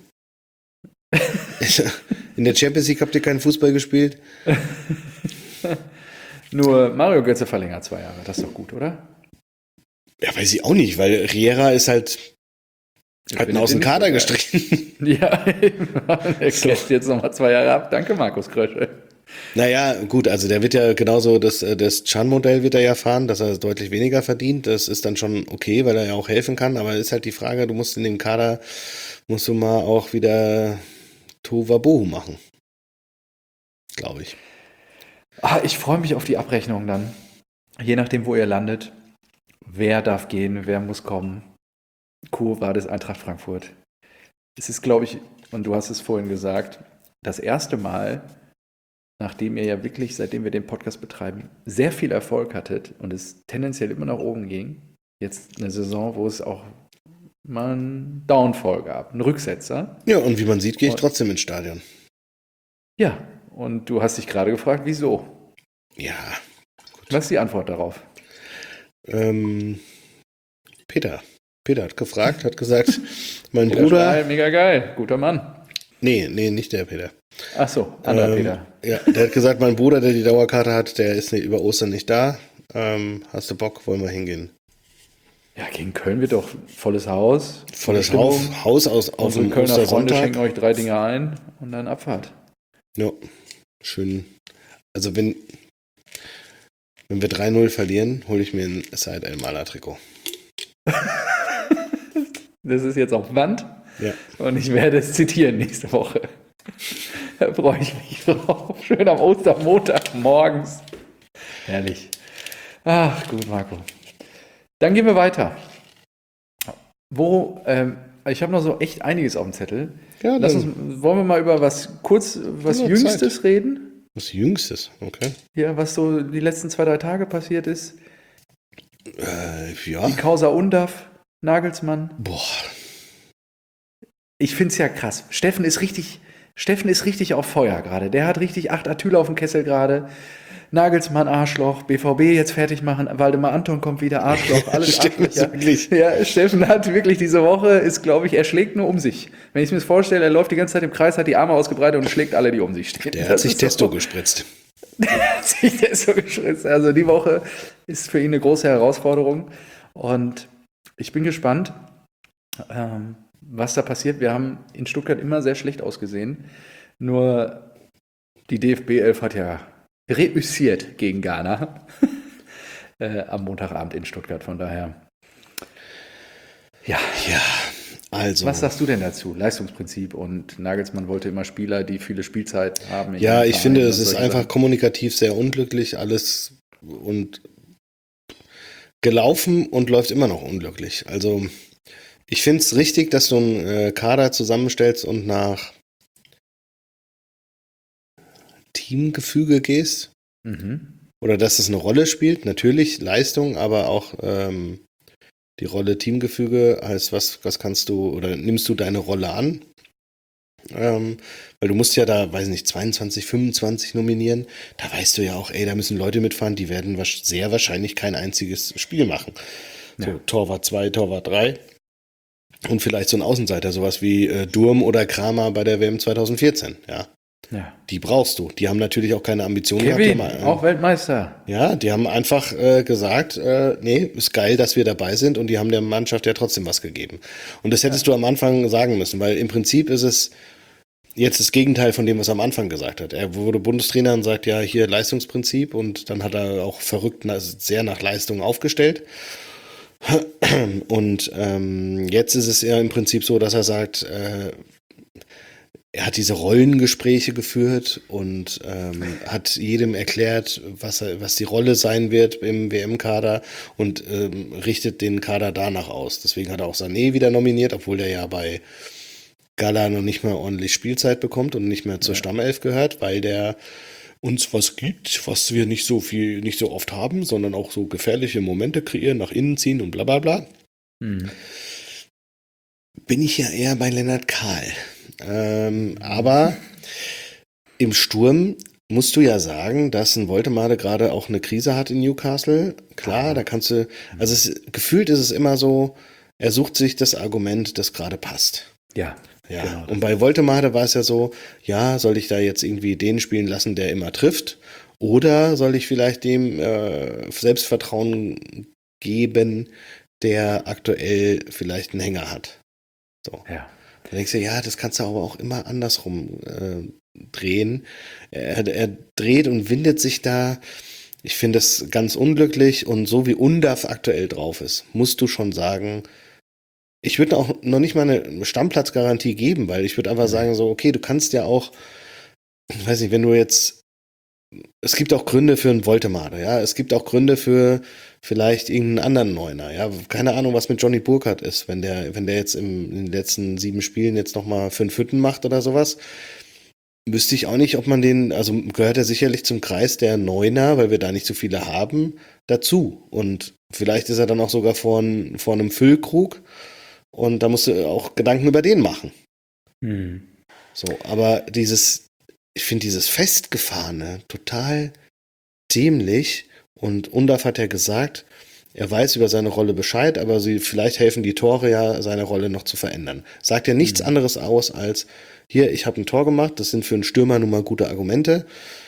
In der Champions League habt ihr keinen Fußball gespielt? Nur Mario Götze verlängert 2 Jahre. Das ist doch gut, oder? Ja, weiß ich auch nicht, weil Riera ist halt hat ihn aus dem Kader gestrichen. Ja, er clasht jetzt nochmal 2 Jahre ab. Danke, Markus Krösche. Naja, gut, also der wird ja genauso, das Chan-Modell wird er ja fahren, dass er deutlich weniger verdient. Das ist dann schon okay, weil er ja auch helfen kann. Aber ist halt die Frage, du musst in dem Kader, musst du mal auch wieder Tohuwabohu machen. Glaube ich. Ich freue mich auf die Abrechnung dann. Je nachdem, wo ihr landet. Wer darf gehen, wer muss kommen. Quo Vadis Eintracht Frankfurt. Es ist, glaube ich, und du hast es vorhin gesagt, das erste Mal, nachdem ihr ja wirklich, seitdem wir den Podcast betreiben, sehr viel Erfolg hattet und es tendenziell immer nach oben ging. Jetzt eine Saison, wo es auch mal einen Downfall gab, einen Rücksetzer. Ja, und wie man sieht, gehe ich trotzdem ins Stadion. Ja, und du hast dich gerade gefragt, wieso? Ja. Gut. Was ist die Antwort darauf? Peter hat gefragt, hat gesagt, mein Peter Bruder... Stahl, mega geil, guter Mann. Nee, nicht der Peter. Ach so, anderer Peter. Ja, der hat gesagt, mein Bruder, der die Dauerkarte hat, der ist über Ostern nicht da. Hast du Bock, wollen wir hingehen? Ja, gegen Köln wird doch volles Haus. Volles Haus auf dem Kölner Freunde Ostersonntag. schenken euch 3 Dinge ein und dann Abfahrt. Ja, schön. Also wenn wir 3-0 verlieren, hole ich mir ein Said El-Mala-Trikot. Das ist jetzt auf Band. Ja. Und ich werde es zitieren nächste Woche. Da freue ich mich drauf. Schön am Ostermontag morgens. Herrlich. Ach, gut, Marco. Dann gehen wir weiter. Ich habe noch so echt einiges auf dem Zettel. Ja, wollen wir mal über was Jüngstes Zeit reden? Was Jüngstes, okay. Ja, was so die letzten 2-3 Tage passiert ist. Ja. Die Causa Undav, Nagelsmann. Boah. Ich finde es ja krass. Steffen ist richtig auf Feuer gerade. Der hat richtig 8 Atüle auf dem Kessel gerade. Nagelsmann, Arschloch. BVB jetzt fertig machen. Waldemar Anton kommt wieder, Arschloch. Alles Arschloch. Ja, Steffen hat wirklich diese Woche, er schlägt nur um sich. Wenn ich mir das vorstelle, er läuft die ganze Zeit im Kreis, hat die Arme ausgebreitet und schlägt alle, die um sich stehen. Der hat sich Testo gespritzt. Der hat sich Testo gespritzt. Also die Woche ist für ihn eine große Herausforderung. Und ich bin gespannt, was da passiert. Wir haben in Stuttgart immer sehr schlecht ausgesehen. Nur Die DFB 11 hat ja reüssiert gegen Ghana am Montagabend in Stuttgart. Von daher, ja. Ja, also. Was sagst du denn dazu? Leistungsprinzip und Nagelsmann wollte immer Spieler, die viele Spielzeit haben. In Ja, ihrem ich finde, Verein es und ist solche einfach Sachen. kommunikativ sehr unglücklich alles und gelaufen und läuft immer noch unglücklich. Also ich finde es richtig, dass du einen Kader zusammenstellst und nach Teamgefüge gehst Mhm. oder dass es eine Rolle spielt. Natürlich Leistung, aber auch die Rolle Teamgefüge heißt, was kannst du oder nimmst du deine Rolle an? Weil du musst ja da, weiß nicht, 22, 25 nominieren. Da weißt du ja auch, ey, da müssen Leute mitfahren, die werden sehr wahrscheinlich kein einziges Spiel machen. So, Ja. Torwart 2, Torwart 3 und vielleicht so ein Außenseiter, sowas wie Durm oder Kramer bei der WM 2014. Ja, Ja. die brauchst du. Die haben natürlich auch keine Ambitionen gehabt. Die Kevin, haben, auch Weltmeister. ja, die haben einfach gesagt, nee, ist geil, dass wir dabei sind und die haben der Mannschaft ja trotzdem was gegeben. Und das hättest du am Anfang sagen müssen, weil im Prinzip ist es jetzt das Gegenteil von dem, was er am Anfang gesagt hat. Er wurde Bundestrainer und sagt, ja, hier Leistungsprinzip und dann hat er auch verrückt sehr nach Leistung aufgestellt. Und jetzt ist es ja im Prinzip so, dass er sagt, er hat diese Rollengespräche geführt und hat jedem erklärt, was die Rolle sein wird im WM-Kader und richtet den Kader danach aus. Deswegen hat er auch Sané wieder nominiert, obwohl der ja bei Gala noch nicht mehr ordentlich Spielzeit bekommt und nicht mehr zur Stammelf gehört, weil der uns was gibt, was wir nicht so oft haben, sondern auch so gefährliche Momente kreieren, nach innen ziehen und bla bla bla. Mhm. Bin ich ja eher bei Lennart Kahl. Aber im Sturm musst du ja sagen, dass ein Woltemade gerade auch eine Krise hat in Newcastle. Klar, da kannst du, also gefühlt ist es immer so, er sucht sich das Argument, das gerade passt. Ja, Ja, genau. und bei Woltemade war es ja so, ja, soll ich da jetzt irgendwie den spielen lassen, der immer trifft? Oder soll ich vielleicht dem Selbstvertrauen geben, der aktuell vielleicht einen Hänger hat? So. Ja. Da denkst du, ja, das kannst du aber auch immer andersrum drehen. Er dreht und windet sich da. Ich finde das ganz unglücklich und so wie Undaf aktuell drauf ist, musst du schon sagen, ich würde auch noch nicht mal eine Stammplatzgarantie geben, weil ich würde einfach sagen so, okay, du kannst ja auch, ich weiß nicht, wenn du jetzt, es gibt auch Gründe für einen Woltemade, ja, es gibt auch Gründe für vielleicht irgendeinen anderen Neuner, ja, keine Ahnung, was mit Johnny Burkhardt ist, wenn der jetzt in den letzten 7 Spielen jetzt nochmal 5 Hütten macht oder sowas, wüsste ich auch nicht, ob man den, also gehört er sicherlich zum Kreis der Neuner, weil wir da nicht so viele haben, dazu und vielleicht ist er dann auch sogar vor einem Füllkrug. Und da musst du auch Gedanken über den machen. Mhm. So, aber ich finde dieses Festgefahrene total dämlich. Und Undaf hat ja gesagt, er weiß über seine Rolle Bescheid, aber vielleicht helfen die Tore ja, seine Rolle noch zu verändern. Sagt ja nichts anderes aus als, hier, ich habe ein Tor gemacht, das sind für einen Stürmer nun mal gute Argumente.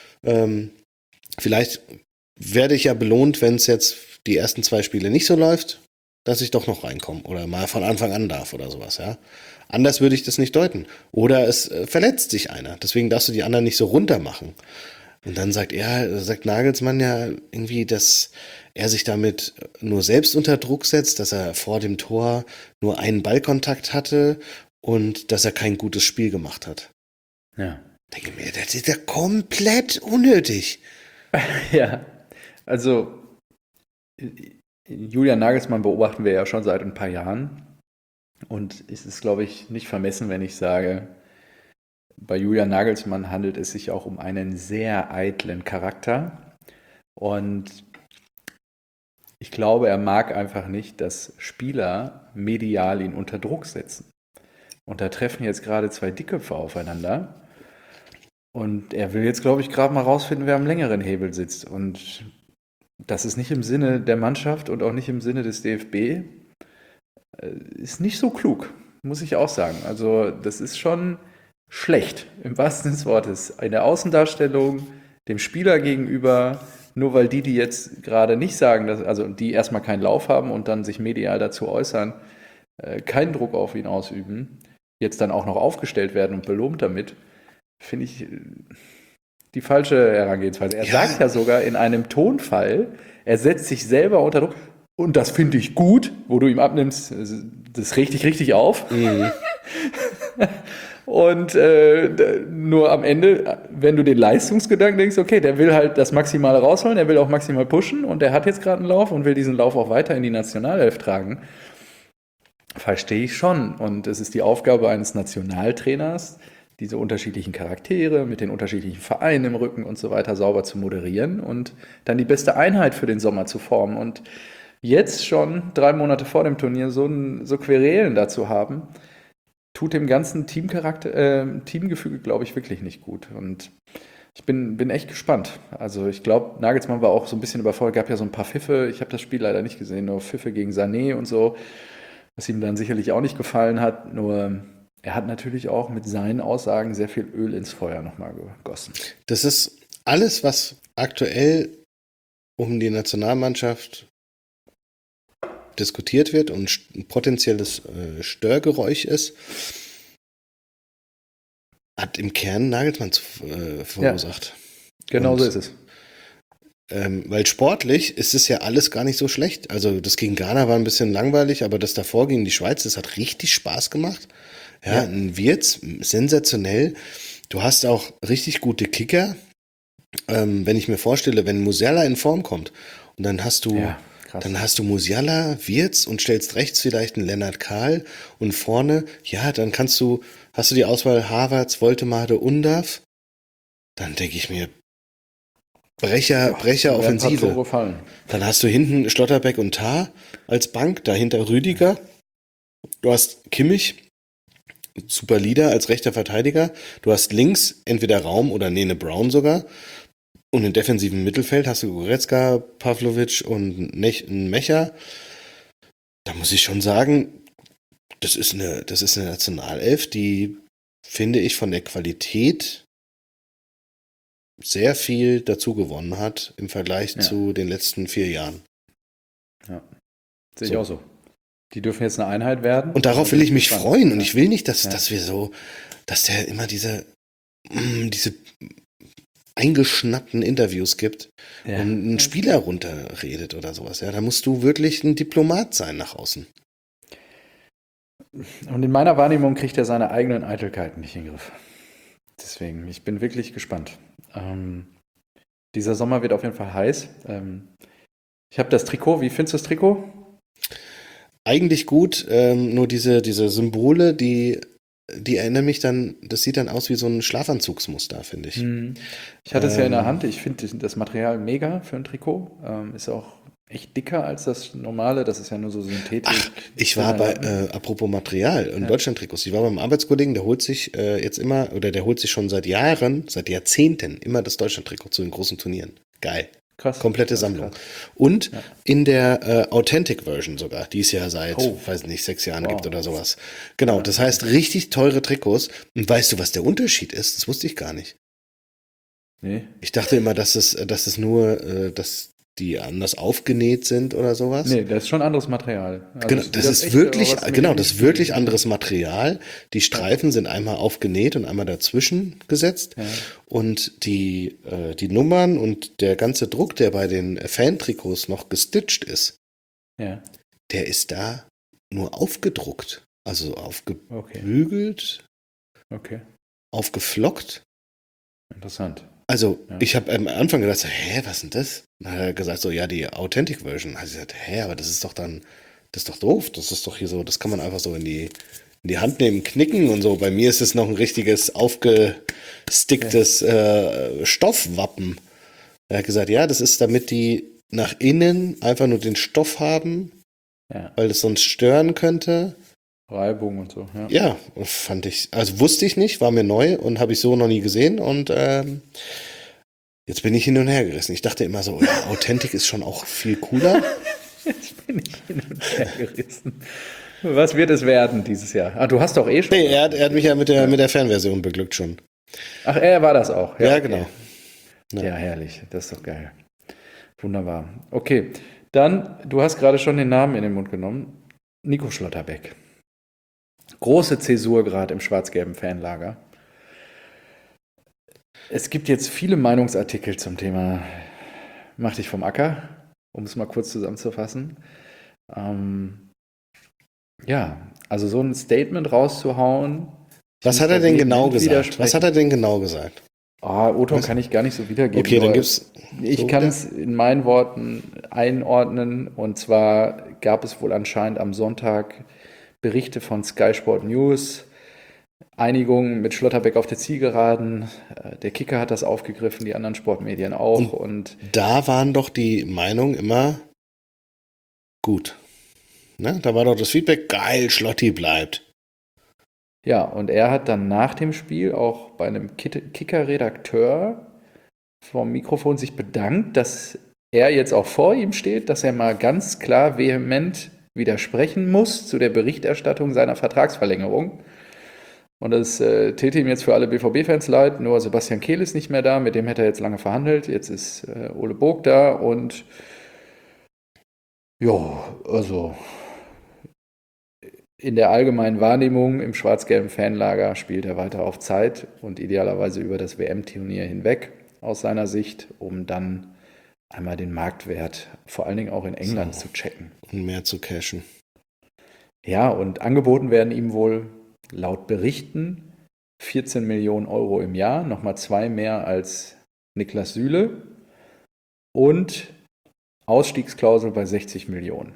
Vielleicht werde ich ja belohnt, wenn es jetzt die ersten 2 Spiele nicht so läuft, dass ich doch noch reinkomme oder mal von Anfang an darf oder sowas, ja. Anders würde ich das nicht deuten. Oder es verletzt sich einer. Deswegen darfst du die anderen nicht so runter machen. Und dann sagt Nagelsmann ja irgendwie, dass er sich damit nur selbst unter Druck setzt, dass er vor dem Tor nur einen Ballkontakt hatte und dass er kein gutes Spiel gemacht hat. Ja. Denke mir, das ist ja komplett unnötig. Ja. Also, Julian Nagelsmann beobachten wir ja schon seit ein paar Jahren. Und es ist, glaube ich, nicht vermessen, wenn ich sage, bei Julian Nagelsmann handelt es sich auch um einen sehr eitlen Charakter. Und ich glaube, er mag einfach nicht, dass Spieler medial ihn unter Druck setzen. Und da treffen jetzt gerade 2 Dickköpfe aufeinander. Und er will jetzt, glaube ich, gerade mal rausfinden, wer am längeren Hebel sitzt. Und das ist nicht im Sinne der Mannschaft und auch nicht im Sinne des DFB. Ist nicht so klug, muss ich auch sagen. Also das ist schon schlecht, im wahrsten Sinne des Wortes. In der Außendarstellung, dem Spieler gegenüber, nur weil die jetzt gerade nicht sagen, also die erstmal keinen Lauf haben und dann sich medial dazu äußern, keinen Druck auf ihn ausüben, jetzt dann auch noch aufgestellt werden und belohnt damit, finde ich die falsche Herangehensweise. Er sagt ja sogar in einem Tonfall, er setzt sich selber unter Druck. Und das finde ich gut, wo du ihm abnimmst, das regt dich richtig auf. Und nur am Ende, wenn du den Leistungsgedanken denkst, okay, der will halt das Maximale rausholen, der will auch maximal pushen und der hat jetzt gerade einen Lauf und will diesen Lauf auch weiter in die Nationalelf tragen, verstehe ich schon. Und es ist die Aufgabe eines Nationaltrainers, diese unterschiedlichen Charaktere mit den unterschiedlichen Vereinen im Rücken und so weiter sauber zu moderieren und dann die beste Einheit für den Sommer zu formen. Und jetzt schon 3 Monate vor dem Turnier so Querelen dazu haben, tut dem ganzen Teamgefüge, glaube ich, wirklich nicht gut. Und ich bin echt gespannt. Also ich glaube, Nagelsmann war auch so ein bisschen überfordert, gab ja so ein paar Pfiffe. Ich habe das Spiel leider nicht gesehen, nur Pfiffe gegen Sané und so, was ihm dann sicherlich auch nicht gefallen hat. Nur er hat natürlich auch mit seinen Aussagen sehr viel Öl ins Feuer nochmal gegossen. Das ist alles, was aktuell um die Nationalmannschaft diskutiert wird und ein potenzielles Störgeräusch ist, hat im Kern Nagelsmann verursacht. Genau so ist es. Weil sportlich ist es ja alles gar nicht so schlecht. Also das gegen Ghana war ein bisschen langweilig, aber das davor gegen die Schweiz, das hat richtig Spaß gemacht. Ja, ein Wirtz, sensationell. Du hast auch richtig gute Kicker. Wenn ich mir vorstelle, wenn Musiala in Form kommt und dann hast du Musiala, Wirtz und stellst rechts vielleicht einen Lennart Kahl und vorne, ja, dann hast du die Auswahl Havertz, Woltemade, Undav. Dann denke ich mir, Brecher Offensive. Dann hast du hinten Schlotterbeck und Tah als Bank, dahinter Rüdiger. Du hast Kimmich, super Leader als rechter Verteidiger. Du hast links entweder Raum oder Nene Brown sogar. Und im defensiven Mittelfeld hast du Goretzka, Pavlovic und Mecha. Da muss ich schon sagen, das ist eine Nationalelf, die, finde ich, von der Qualität sehr viel dazu gewonnen hat im Vergleich zu den letzten 4 Jahren. Ja, sehe ich auch so. Die dürfen jetzt eine Einheit werden. Und darauf will ich mich freuen. Und ich will nicht, dass wir so, dass der immer diese eingeschnappten Interviews gibt und einen Spieler runterredet oder sowas. Ja, da musst du wirklich ein Diplomat sein nach außen. Und in meiner Wahrnehmung kriegt er seine eigenen Eitelkeiten nicht in den Griff. Deswegen, ich bin wirklich gespannt. Dieser Sommer wird auf jeden Fall heiß. Ich habe das Trikot. Wie findest du das Trikot? Eigentlich gut, nur diese Symbole, die erinnern mich dann, das sieht dann aus wie so ein Schlafanzugsmuster, finde ich. Ich hatte es ja in der Hand. Ich finde das Material mega für ein Trikot. Ist auch echt dicker als das normale. Das ist ja nur so Synthetik. Ach, ich war apropos Material, in Deutschland-Trikots. Ich war beim Arbeitskollegen, der holt sich der holt sich schon seit Jahrzehnten immer das Deutschland-Trikot zu den großen Turnieren. Geil. Krass. Komplette Sammlung. Krass. Und in der Authentic-Version sogar, die es ja seit, weiß nicht, 6 Jahren gibt oder sowas. Genau, das heißt richtig teure Trikots. Und weißt du, was der Unterschied ist? Das wusste ich gar nicht. Nee. Ich dachte immer, dass die anders aufgenäht sind oder sowas. Nee, das ist schon anderes Material. Also genau, das ist wirklich anderes Material. Die Streifen sind einmal aufgenäht und einmal dazwischen gesetzt. Ja. Und die Nummern und der ganze Druck, der bei den Fan-Trikots noch gestitcht ist, der ist da nur aufgedruckt. Also aufgebügelt, aufgeflockt. Interessant. Also, ich habe am Anfang gedacht, so, was ist denn das? Dann hat er gesagt, so, ja, die Authentic Version. Also ich gesagt, aber das ist doch doof. Das ist doch hier so, das kann man einfach so in die Hand nehmen, knicken und so. Bei mir ist es noch ein richtiges aufgesticktes Stoffwappen. Er hat gesagt, ja, das ist, damit die nach innen einfach nur den Stoff haben, weil es sonst stören könnte. Reibung und so, Ja, wusste ich nicht, war mir neu und habe ich so noch nie gesehen und jetzt bin ich hin und her gerissen. Ich dachte immer so, Authentic ist schon auch viel cooler. Jetzt bin ich hin und her gerissen. Was wird es werden dieses Jahr? Ah, du hast doch schon. Nee, er hat mich ja mit der Fernversion beglückt schon. Ach, er war das auch? Ja, genau. Ja, herrlich. Das ist doch geil. Wunderbar. Okay, dann, du hast gerade schon den Namen in den Mund genommen. Nico Schlotterbeck. Große Zäsur gerade im schwarz-gelben Fanlager. Es gibt jetzt viele Meinungsartikel zum Thema Mach dich vom Acker, um es mal kurz zusammenzufassen. Ja, also so ein Statement rauszuhauen. Was hat er denn genau gesagt? Was hat er denn genau gesagt? O-Ton kann ich gar nicht so wiedergeben. Okay, dann gibt's. Ich kann es in meinen Worten einordnen. Und zwar gab es wohl anscheinend am Sonntag Berichte von Sky Sport News, Einigung mit Schlotterbeck auf der Zielgeraden. Der Kicker hat das aufgegriffen, die anderen Sportmedien auch. Und da waren doch die Meinungen immer gut. Ne? Da war doch das Feedback, geil, Schlotti bleibt. ja, und er hat dann nach dem Spiel auch bei einem Kicker-Redakteur vom Mikrofon sich bedankt, dass er jetzt auch vor ihm steht, dass er mal ganz klar vehement widersprechen muss zu der Berichterstattung seiner Vertragsverlängerung. Und das täte ihm jetzt für alle BVB-Fans leid, nur Sebastian Kehl ist nicht mehr da, mit dem hätte er jetzt lange verhandelt, jetzt ist Ole Burg da und ja, also in der allgemeinen Wahrnehmung im schwarz-gelben Fanlager spielt er weiter auf Zeit und idealerweise über das WM-Turnier hinweg aus seiner Sicht, um dann einmal den Marktwert, vor allen Dingen auch in England, zu checken. Und mehr zu cashen. Ja, und angeboten werden ihm wohl laut Berichten 14 Millionen Euro im Jahr, nochmal 2 mehr als Niklas Süle und Ausstiegsklausel bei 60 Millionen.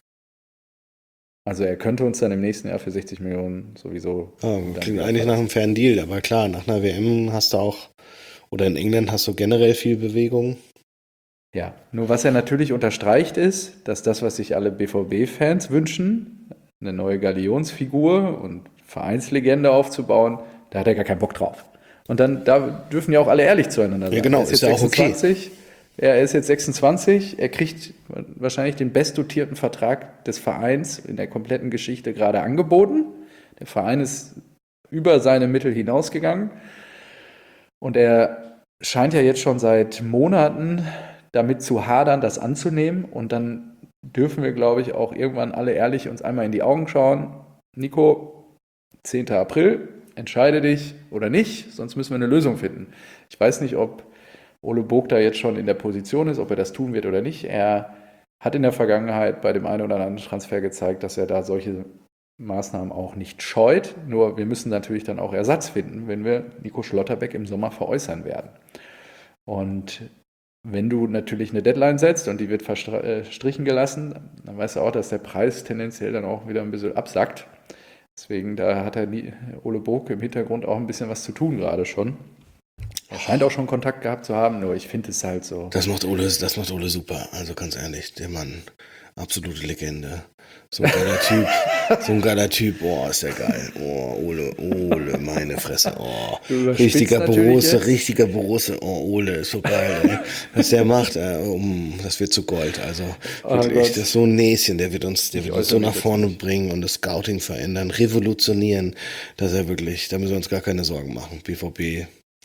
Also er könnte uns dann im nächsten Jahr für 60 Millionen sowieso... Klingt eigentlich nach einem fairen Deal, aber klar, nach einer WM hast du auch, oder in England hast du generell viel Bewegung. Ja, nur was er natürlich unterstreicht ist, dass das, was sich alle BVB-Fans wünschen, eine neue Galionsfigur und Vereinslegende aufzubauen, da hat er gar keinen Bock drauf. Und dann, da dürfen ja auch alle ehrlich zueinander sein. Ja, genau, ist ja auch okay. Er ist jetzt 26, er kriegt wahrscheinlich den bestdotierten Vertrag des Vereins in der kompletten Geschichte gerade angeboten. Der Verein ist über seine Mittel hinausgegangen und er scheint ja jetzt schon seit Monaten damit zu hadern, das anzunehmen. Und dann dürfen wir, glaube ich, auch irgendwann alle ehrlich uns einmal in die Augen schauen. Nico, 10. April, entscheide dich oder nicht, sonst müssen wir eine Lösung finden. Ich weiß nicht, ob Ole Burg da jetzt schon in der Position ist, ob er das tun wird oder nicht. Er hat in der Vergangenheit bei dem einen oder anderen Transfer gezeigt, dass er da solche Maßnahmen auch nicht scheut. Nur wir müssen natürlich dann auch Ersatz finden, wenn wir Nico Schlotterbeck im Sommer veräußern werden. Und wenn du natürlich eine Deadline setzt und die wird verstrichen gelassen, dann weißt du auch, dass der Preis tendenziell dann auch wieder ein bisschen absackt. Deswegen, da hat Ole Burg im Hintergrund auch ein bisschen was zu tun gerade schon. Er scheint auch schon Kontakt gehabt zu haben, nur ich finde es halt so. Das macht Ole super. Also ganz ehrlich, der Mann, absolute Legende. So ein geiler Typ, boah, ist der geil. Oh, Ole, meine Fresse. Oh, richtiger Borusse. Oh, Ole, ist so geil, ey. Was der macht, das wird zu Gold. Also wirklich, das ist so ein Näschen, der wird uns so nach vorne bringen und das Scouting verändern, revolutionieren. Das ist ja wirklich, da müssen wir uns gar keine Sorgen machen. BVB.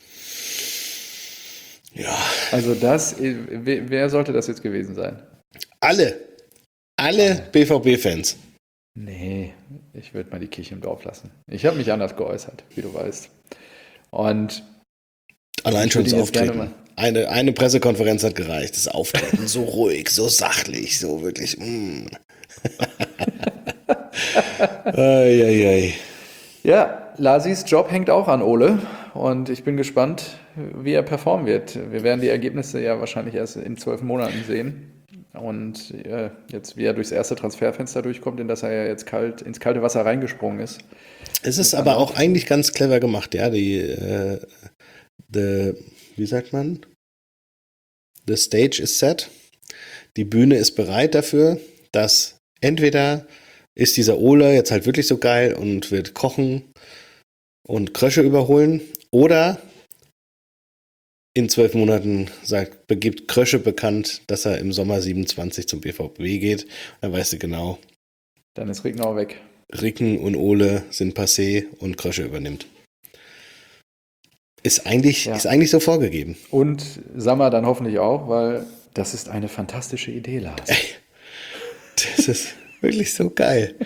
Ja. Also wer sollte das jetzt gewesen sein? Alle BVB-Fans. Nee, ich würde mal die Kirche im Dorf lassen. Ich habe mich anders geäußert, wie du weißt. Und allein schon das Auftreten. Eine Pressekonferenz hat gereicht. Das Auftreten so ruhig, so sachlich, so wirklich. Ja, Lasis Job hängt auch an Ole und ich bin gespannt, wie er performen wird. Wir werden die Ergebnisse ja wahrscheinlich erst in 12 Monaten sehen. Und jetzt, wie er durchs erste Transferfenster durchkommt, in das er ja jetzt ins kalte Wasser reingesprungen ist. Es ist aber auch eigentlich ganz clever gemacht, ja. Wie sagt man? The stage is set. Die Bühne ist bereit dafür, dass entweder ist dieser Ole jetzt halt wirklich so geil und wird kochen und Krösche überholen, oder in 12 Monaten gibt Krösche bekannt, dass er im Sommer 27 zum BVB geht. Dann weißt du genau. Dann ist Ricken auch weg. Ricken und Ole sind passé und Krösche übernimmt. Ist eigentlich so vorgegeben. Und Sammer dann hoffentlich auch, weil das ist eine fantastische Idee, Lars. Das ist wirklich so geil.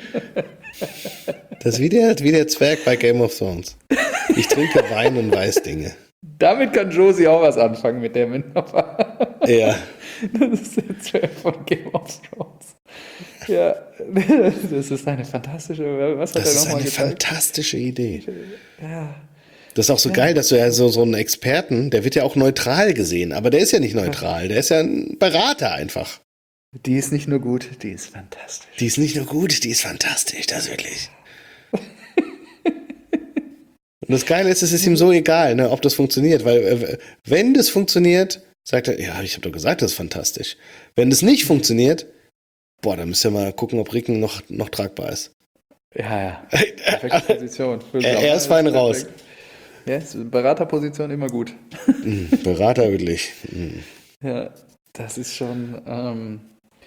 Das ist wie der Zwerg bei Game of Thrones. Ich trinke Wein und weiß Dinge. Damit kann Josie auch was anfangen mit der Minerva. Ja. Das ist der Zwerg von Game of Thrones. Ja, das ist eine fantastische, was hat Das er ist nochmal eine gesagt? fantastische Idee. Ja, Das ist auch so geil, dass du ja so einen Experten, der wird ja auch neutral gesehen, aber der ist ja nicht neutral, der ist ja ein Berater einfach. die ist nicht nur gut, die ist fantastisch. Die ist nicht nur gut, die ist fantastisch, das wirklich. Und das Geile ist, es ist ihm so egal, ne, ob das funktioniert, weil wenn das funktioniert, sagt er, ja, ich habe doch gesagt, das ist fantastisch. Wenn das nicht funktioniert, boah, dann müsst ihr mal gucken, ob Ricken noch tragbar ist. Ja. Perfekte Position. Er ist fein raus. Ja, ist Beraterposition immer gut. Berater wirklich. Ja, das ist schon.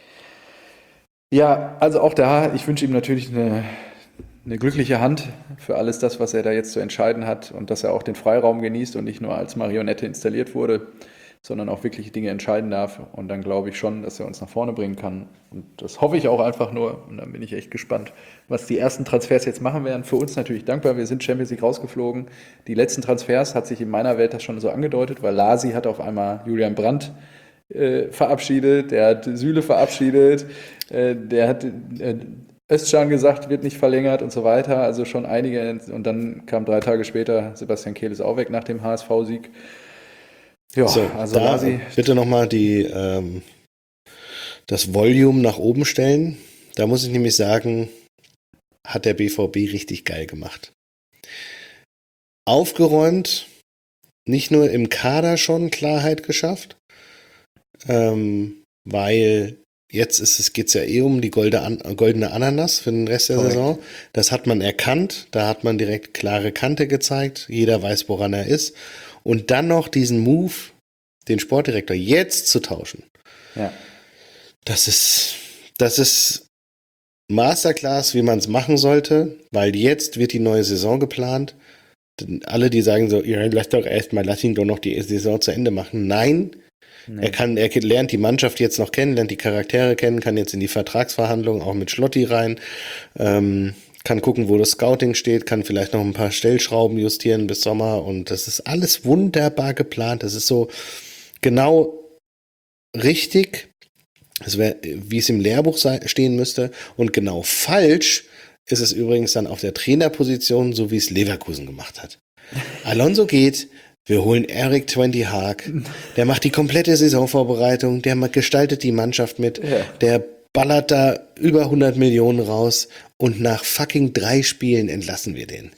Ja, also auch da, ich wünsche ihm natürlich eine glückliche Hand für alles das, was er da jetzt zu entscheiden hat und dass er auch den Freiraum genießt und nicht nur als Marionette installiert wurde, sondern auch wirklich Dinge entscheiden darf. Und dann glaube ich schon, dass er uns nach vorne bringen kann. Und das hoffe ich auch einfach nur. Und dann bin ich echt gespannt, was die ersten Transfers jetzt machen werden. Für uns natürlich dankbar. Wir sind Champions League rausgeflogen. Die letzten Transfers hat sich in meiner Welt das schon so angedeutet, weil Lasi hat auf einmal Julian Brandt verabschiedet, der hat Süle verabschiedet, der hat Özcan gesagt, wird nicht verlängert und so weiter. Also schon einige. Und dann kam 3 Tage später Sebastian Kehl ist auch weg nach dem HSV-Sieg. Ja, So, also da Lasi. bitte nochmal das Volume nach oben stellen. Da muss ich nämlich sagen, hat der BVB richtig geil gemacht. Aufgeräumt, nicht nur im Kader schon Klarheit geschafft, weil jetzt geht es ja eh um die goldene Ananas für den Rest der Korrekt. Saison. Das hat man erkannt, da hat man direkt klare Kante gezeigt, jeder weiß, woran er ist. Und dann noch diesen Move, den Sportdirektor jetzt zu tauschen. Ja. Das ist Masterclass, wie man es machen sollte, weil jetzt wird die neue Saison geplant. Alle, die sagen so, ja, lass ihn doch noch die Saison zu Ende machen. Nein, Nee. er lernt die Mannschaft jetzt noch kennen, lernt die Charaktere kennen, kann jetzt in die Vertragsverhandlungen auch mit Schlotti rein, kann gucken, wo das Scouting steht, kann vielleicht noch ein paar Stellschrauben justieren bis Sommer und das ist alles wunderbar geplant. Das ist so genau richtig, wie es im Lehrbuch stehen müsste und genau falsch ist es übrigens dann auf der Trainerposition, so wie es Leverkusen gemacht hat. Alonso geht, wir holen Eric 20 Haag, der macht die komplette Saisonvorbereitung, der gestaltet die Mannschaft mit, Ja. der ballert da über 100 Millionen raus und nach fucking 3 Spielen entlassen wir den.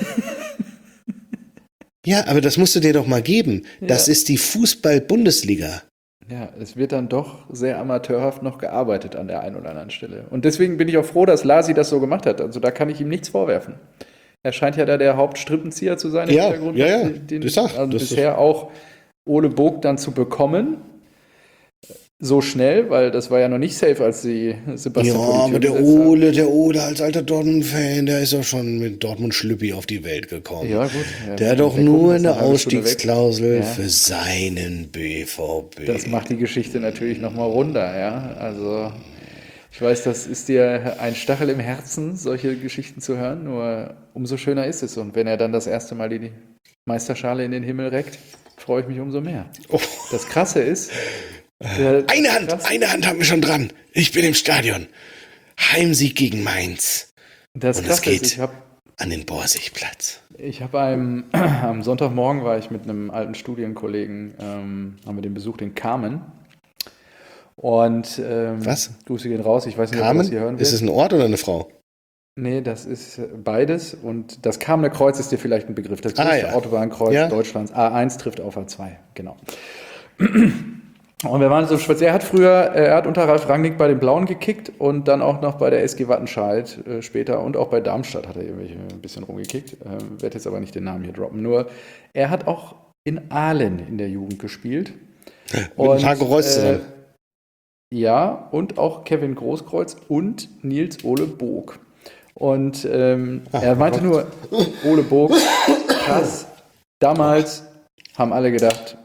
Ja, aber das musst du dir doch mal geben. Das Ja. ist die Fußball-Bundesliga. Ja, es wird dann doch sehr amateurhaft noch gearbeitet an der einen oder anderen Stelle. Und deswegen bin ich auch froh, dass Lasi das so gemacht hat. Also da kann ich ihm nichts vorwerfen. Er scheint ja da der Hauptstrippenzieher zu sein im Ja, Hintergrund. ja, Den, ich sag, also das ist- bisher auch Ole Burg dann zu bekommen. So schnell, weil das war ja noch nicht safe, als sie Sebastian vor die Ja, Tür aber gesetzt haben. der Ole als alter Dortmund-Fan, der ist doch schon mit Dortmund-Schlüppi auf die Welt gekommen. Ja, gut. Ja, Der hat doch der nur Kuchen ist eine halbe Stunde weg. Ausstiegsklausel Ja. für seinen BVB. Das macht die Geschichte natürlich nochmal runder, ja. Also, ich weiß, das ist dir ein Stachel im Herzen, solche Geschichten zu hören, nur umso schöner ist es. Und wenn er dann das erste Mal die Meisterschale in den Himmel reckt, freue ich mich umso mehr. Oh. Das Krasse ist, Eine Hand haben wir schon dran. Ich bin im Stadion. Heimsieg gegen Mainz das und es Krasse ist, geht an den Borsigplatz. ich habe am Sonntagmorgen war ich mit einem alten Studienkollegen, haben wir den besucht in Carmen. Und Was? Grüße gehen raus, ich weiß nicht, ob ihr das hier hören Carmen? Ist wird. es ein Ort oder eine Frau? Nee, das ist beides. Und das Kamener Kreuz ist dir vielleicht ein Begriff. Das größte ja. Autobahnkreuz Ja. Deutschlands. A1 trifft auf A2, genau. Und wir waren so spazieren. Er hat unter Ralf Rangnick bei den Blauen gekickt und dann auch noch bei der SG Wattenscheid später und auch bei Darmstadt hat er irgendwie ein bisschen rumgekickt. Werde jetzt aber nicht den Namen hier droppen. Nur, er hat auch in Aalen in der Jugend gespielt. Mit Marco Reus zusammen. Ja, und auch Kevin Großkreuz und Nils Ole Boog. Und er meinte nur, Ole Boog, krass. Damals haben alle gedacht,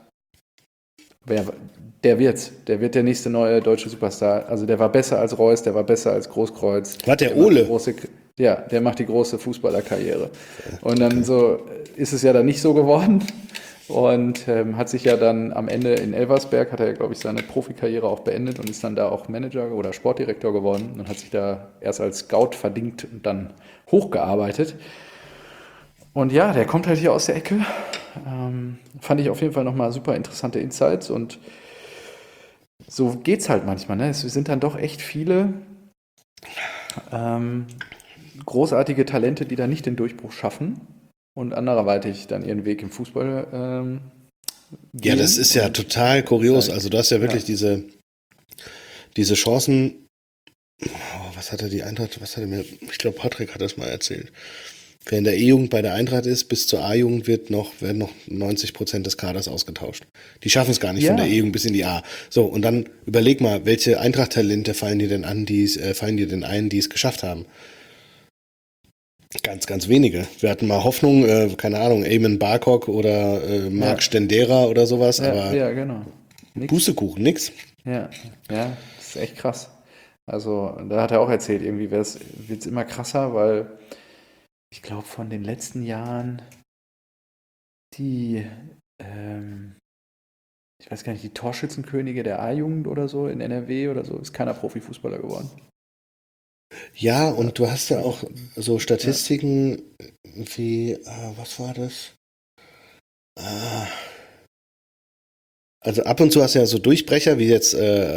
der wird der nächste neue deutsche Superstar. Also der war besser als Reus, der war besser als Großkreuz. Was, der macht die Ole? Der macht die große Fußballerkarriere. Und dann so ist es ja dann nicht so geworden. Und hat sich ja dann am Ende in Elversberg, hat er, glaube ich, seine Profikarriere auch beendet und ist dann da auch Manager oder Sportdirektor geworden und hat sich da erst als Scout verdingt und dann hochgearbeitet. Und ja, der kommt halt hier aus der Ecke. Fand ich auf jeden Fall nochmal super interessante Insights und so geht's halt manchmal. Ne? Es sind dann doch echt viele großartige Talente, die da nicht den Durchbruch schaffen und anderweitig dann ihren Weg im Fußball Ja, gehen. das ist ja Und total kurios. halt, Also du hast ja wirklich diese Chancen. Oh, was hatte die Eintracht, ich glaube, Patrick hat das mal erzählt. Wer in der E-Jugend bei der Eintracht ist, bis zur A-Jugend werden noch 90% des Kaders ausgetauscht. Die schaffen es gar nicht von der ja, E-Jugend bis in die A. So, und dann überleg mal, welche Eintracht-Talente fallen dir denn ein, die es geschafft haben? Ganz, ganz wenige. Wir hatten mal Hoffnung, keine Ahnung, Eamon Barcock oder Marc ja, Stendera oder sowas, aber ja, genau. Nix. Pustekuchen, nix. Ja, ja, das ist echt krass. Also, da hat er auch erzählt, irgendwie wird es immer krasser, weil ich glaube, von den letzten Jahren die, ähm, ich weiß gar nicht, die Torschützenkönige der A-Jugend oder so in NRW oder so, ist keiner Profifußballer geworden. Ja, und du hast ja auch so Ja, Statistiken wie, was war das? Äh, Also ab und zu hast du ja so Durchbrecher, wie jetzt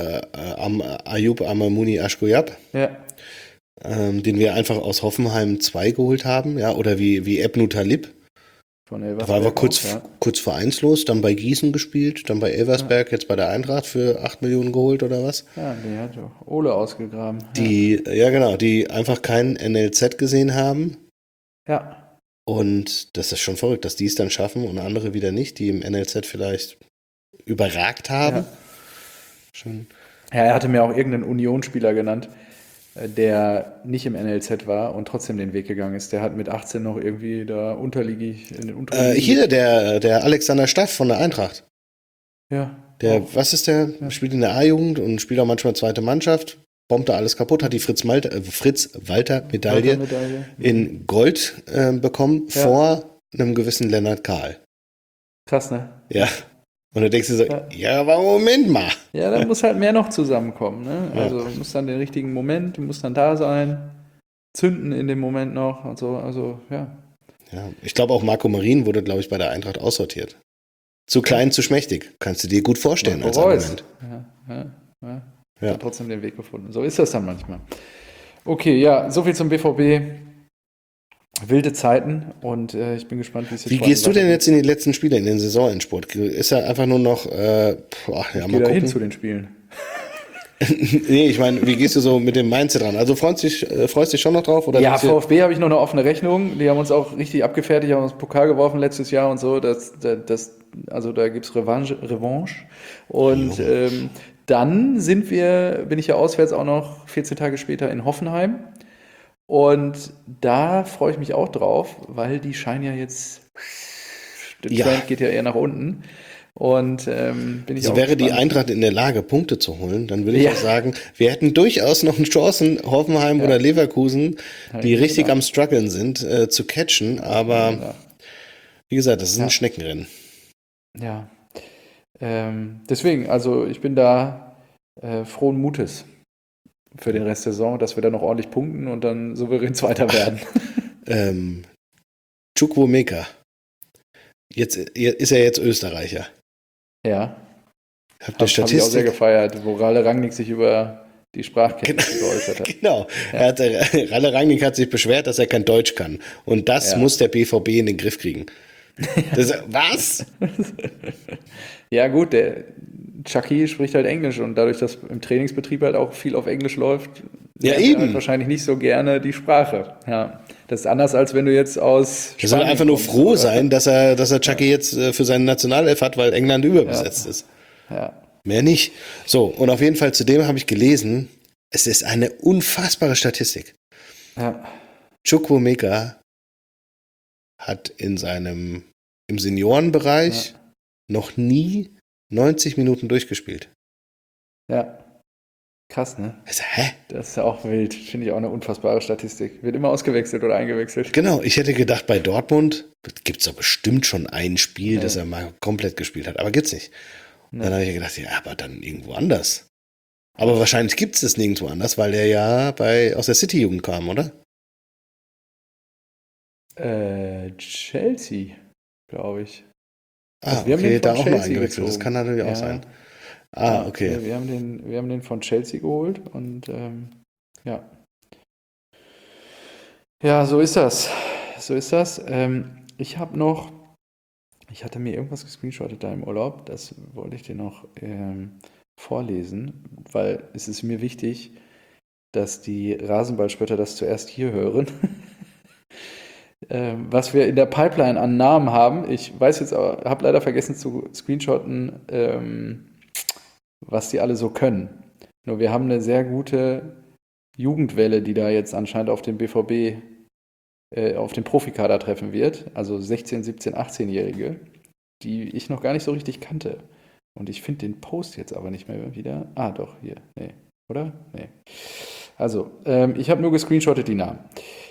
Ayub Amamouni Ashkoyab, ja, den wir einfach aus Hoffenheim 2 geholt haben, ja, oder wie Ebnu Talib. von Da war er Elversberg auch, ja. kurz vereinslos, dann bei Gießen gespielt, dann bei Ja, Elversberg, jetzt bei der Eintracht für 8 Millionen geholt oder was. ja, die hat auch Ole ausgegraben. Ja, Ja genau, die einfach kein NLZ gesehen haben. ja, Und das ist schon verrückt, dass die es dann schaffen und andere wieder nicht, die im NLZ vielleicht überragt haben. ja. Schon. Ja, er hatte mir auch irgendeinen Unionsspieler genannt, der nicht im NLZ war und trotzdem den Weg gegangen ist. Der hat mit 18 noch irgendwie da unterliegig in den unteren Ligen Hier, gespielt. der Alexander Staff von der Eintracht. Ja, auch. Was ist der? Ja, Spielt in der A-Jugend und spielt auch manchmal zweite Mannschaft. Bombt da alles kaputt, hat die Fritz-Walter-Medaille Walter-Medaille. in Gold bekommen Ja, vor einem gewissen Lennart Kahl. krass, ne? Ja. Und da denkst du so, Ja. ja, aber Moment mal. Ja, da muss halt mehr noch zusammenkommen, ne? Ja. Also muss dann den richtigen Moment, du musst dann da sein, zünden in dem Moment noch und so, also ja. Ja. Ich glaube auch Marco Marin wurde, glaube ich, bei der Eintracht aussortiert. Zu klein, zu schmächtig. Kannst du dir gut vorstellen als Marco Reus. Argument. Ja. Ja. Hat trotzdem den Weg gefunden. So ist das dann manchmal. Okay, ja, so viel zum BVB. Wilde Zeiten und ich bin gespannt, wie es jetzt Wie vor allem gehst du denn weitergeht. jetzt in die letzten Spiele, in den Saisonendsport? Ist ja einfach nur noch, ja, Ich mal gehe da hin zu gucken. den Spielen. Nee, ich meine, wie gehst du so mit dem Mindset ran? Also freust dich schon noch drauf? Oder Ja, denkst du, VfB habe ich noch eine offene Rechnung. Die haben uns auch richtig abgefertigt, haben uns Pokal geworfen letztes Jahr und so. Also da gibt es Revanche. Und jo, dann bin ich ja auswärts auch noch 14 Tage später in Hoffenheim. Und da freue ich mich auch drauf, weil die scheinen ja jetzt, der ja, Trend geht ja eher nach unten. Und bin ich also auch wäre die gespannt. Eintracht in der Lage, Punkte zu holen, dann würde ich Ja, auch sagen, wir hätten durchaus noch Chancen, Hoffenheim ja, oder Leverkusen, habe ich die mir richtig am gedacht. struggeln sind, zu catchen. Habe ich mir Aber gedacht. wie gesagt, das ist ein Ja, Schneckenrennen. ja. Deswegen, also ich bin da frohen Mutes für den Rest der Saison, dass wir da noch ordentlich punkten und dann souverän Zweiter werden. Ähm, Chukwuemeka, ist er jetzt Österreicher. Ja, Habt ihr habe hab ich auch sehr Statistik? gefeiert, wo Ralle Rangnick sich über die Sprachkenntnisse geäußert hat. Genau. Ja, Ralle Rangnick hat sich beschwert, dass er kein Deutsch kann. Und das ja. muss der BVB in den Griff kriegen. Was? Ja, gut, der Chucky spricht halt Englisch und dadurch, dass im Trainingsbetrieb halt auch viel auf Englisch läuft, Ja, lernt er halt eben. wahrscheinlich nicht so gerne die Sprache. Ja, das ist anders, als wenn du jetzt aus Er soll Spanien einfach nur kommst, froh oder? sein, dass er Chucky jetzt für seine Nationalelf hat, weil England überbesetzt Ja, ist. ja, Mehr nicht. So, und auf jeden Fall zudem habe ich gelesen, es ist eine unfassbare Statistik. ja, Chukwuemeka hat im Seniorenbereich ja, noch nie 90 Minuten durchgespielt. ja. Krass, ne? Also, hä? Das ist ja auch wild. Finde ich auch eine unfassbare Statistik. Wird immer ausgewechselt oder eingewechselt. Genau, ich hätte gedacht, bei Dortmund gibt es doch bestimmt schon ein Spiel, das Nee. er mal komplett gespielt hat. Aber gibt's nicht. Dann habe Nee. ich gedacht, ja, aber dann irgendwo anders. Aber wahrscheinlich gibt es das nirgendwo anders, weil der ja aus der City-Jugend kam, oder? Chelsea, glaube ich. Ah, Wir haben den okay, da von auch mal Chelsea eingewechselt. Das kann gezogen. natürlich auch Ja, sein. Ah, ja, okay. nee, wir haben den von Chelsea geholt und ja. Ja, so ist das. So ist das. Ich hatte mir irgendwas gescreenshottet da im Urlaub, das wollte ich dir noch vorlesen, weil es ist mir wichtig, dass die Rasenballspötter das zuerst hier hören. Was wir in der Pipeline an Namen haben. Ich weiß jetzt aber, habe leider vergessen zu screenshotten, was die alle so können. Nur wir haben eine sehr gute Jugendwelle, die da jetzt anscheinend auf den BVB, auf den Profikader treffen wird. Also 16, 17, 18-Jährige, die ich noch gar nicht so richtig kannte. Und ich finde den Post jetzt aber nicht mehr wieder. Ah, doch, hier. Nee. Oder? Nee. Also, ich habe nur gescreenshottet die Namen.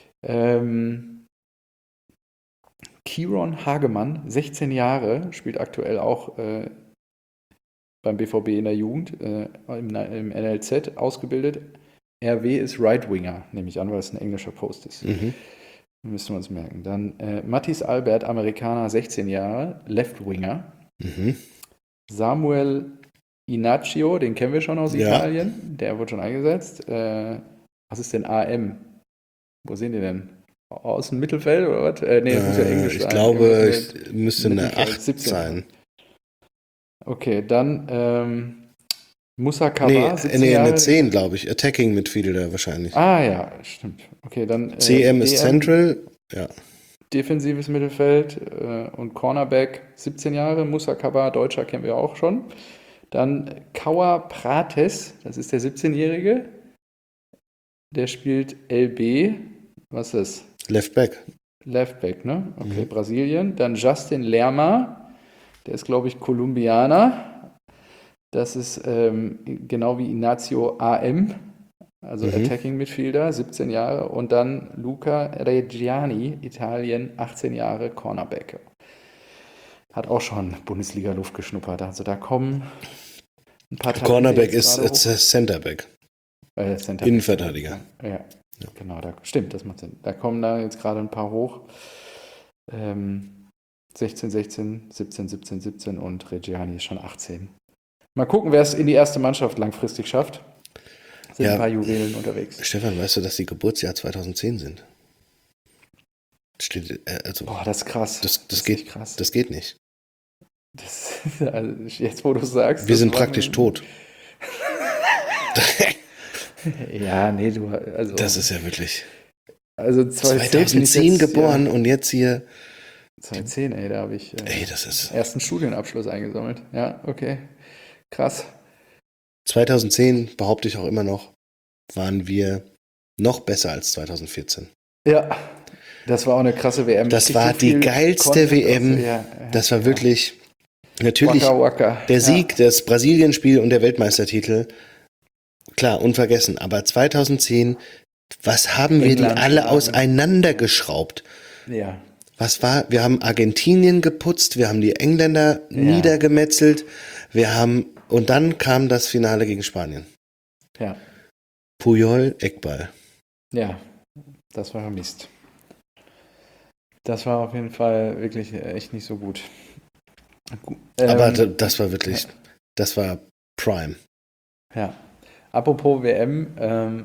Kieron Hagemann, 16 Jahre, spielt aktuell auch beim BVB in der Jugend, im NLZ ausgebildet. RW ist Right Winger, nehme ich an, weil es ein englischer Post ist. Mhm. Müssen wir uns merken. Dann Mattis Albert, Amerikaner, 16 Jahre, Left Winger. Mhm. Samuel Inacio, den kennen wir schon aus Ja. Italien, der wurde schon eingesetzt. Was ist denn AM? Wo sehen die denn? Aus dem Mittelfeld oder was? Nee, das muss ja Englisch Ich sein. glaube, Irgendwas es müsste eine Mittelfeld, 8 17. sein. Okay, dann Moussa Nee, Kaba, 17 nee, Jahre. eine 10, glaube ich. Attacking Midfielder wahrscheinlich. Ah ja, stimmt. Okay, dann CM ist Central. Ja. defensives Mittelfeld und Cornerback, 17 Jahre. Moussa Kaba, Deutscher, kennen wir auch schon. Dann Kaua Prates, das ist der 17-Jährige. Der spielt LB. Was ist das? Left Back. Left Back, ne? Okay, Mhm. Brasilien. Dann Justin Lerma, der ist, glaube ich, Kolumbianer. Das ist genau wie Inacio AM, also Mhm. Attacking Midfielder, 17 Jahre. Und dann Luca Reggiani, Italien, 18 Jahre, Cornerback. Hat auch schon Bundesliga-Luft geschnuppert. Also da kommen ein paar Talente Cornerback jetzt ist gerade hoch. Centerback. Center Innenverteidiger. Ja, genau, stimmt, das macht Sinn. Da kommen da jetzt gerade ein paar hoch. 16, 16, 17, 17, 17 und Reggiani ist schon 18. Mal gucken, wer es in die erste Mannschaft langfristig schafft. Sind ein paar Juwelen unterwegs. Stefan, weißt du, dass die Geburtsjahr 2010 sind? Steht, also, Boah, das ist krass. das ist geht, echt krass. das geht nicht. Also jetzt, wo du sagst. Wir sind praktisch tot. Ja, nee, also. Das ist ja wirklich. Also 2010 geboren und jetzt hier. 2010, ey, da habe ich Das ist. ersten Studienabschluss eingesammelt. Ja, okay. Krass. 2010, behaupte ich auch immer noch, waren wir noch besser als 2014. Ja, das war auch eine krasse WM. Das war die geilste WM. Das war wirklich, natürlich Waka Waka. der Sieg, das Brasilien-Spiel und der Weltmeistertitel. Klar, unvergessen. Aber 2010, was haben wir die alle auseinandergeschraubt? Ja. Wir haben Argentinien geputzt, wir haben die Engländer niedergemetzelt, und dann kam das Finale gegen Spanien. Ja. Puyol, Eckball. Ja, das war Mist. Das war auf jeden Fall wirklich echt nicht so gut. Aber das war wirklich, das war Prime. Ja. Apropos WM,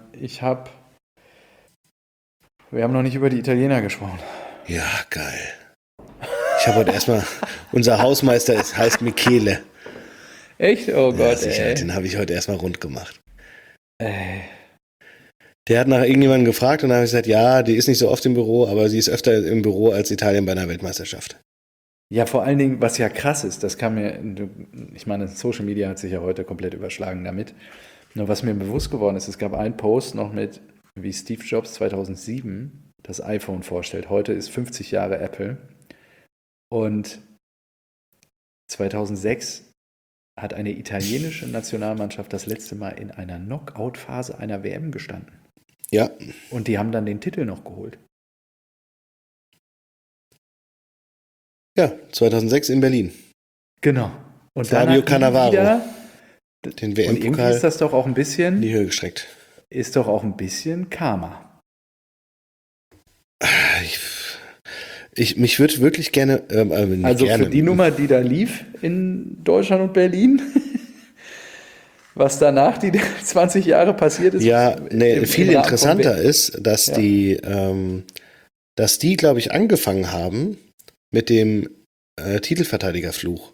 wir haben noch nicht über die Italiener gesprochen. Ja, geil. Ich habe heute erstmal, unser Hausmeister heißt Michele. Echt? Oh Gott, ey. Den habe ich heute erstmal rund gemacht. Ey. Der hat nach irgendjemandem gefragt und dann habe ich gesagt, ja, die ist nicht so oft im Büro, aber sie ist öfter im Büro als Italien bei einer Weltmeisterschaft. Ja, vor allen Dingen, was ja krass ist, das kam mir, ich meine, Social Media hat sich ja heute komplett überschlagen damit. Nur was mir bewusst geworden ist, es gab einen Post noch mit, wie Steve Jobs 2007 das iPhone vorstellt. Heute ist 50 Jahre Apple. Und 2006 hat eine italienische Nationalmannschaft das letzte Mal in einer Knockout-Phase einer WM gestanden. Ja, Und die haben dann den Titel noch geholt. ja, 2006 in Berlin. Genau. Und Fabio dann hat nie Cannavaro. wieder, Den und irgendwie WM-Pokal ist das doch auch ein in die bisschen, Höhe gestreckt. Karma. Mich würde wirklich gerne, nicht Also gerne. für die Nummer, die da lief in Deutschland und Berlin, was danach die 20 Jahre passiert ist. Ja, nee, im viel Rahmen von interessanter ist, dass Ja. die, glaube ich, angefangen haben mit dem Titelverteidigerfluch.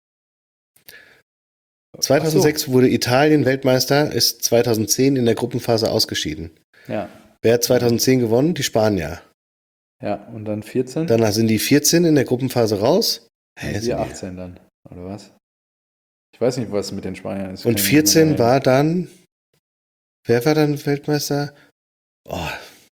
2006 wurde Italien Weltmeister, ist 2010 in der Gruppenphase ausgeschieden. Ja, Wer hat 2010 gewonnen? Die Spanier. ja, und dann 14? Danach sind die 14 in der Gruppenphase raus. Wir 18 dann, oder was? Ich weiß nicht, was mit den Spaniern ist. Und Kann ich nicht mehr 14 erinnern. war dann, wer war dann Weltmeister? Oh.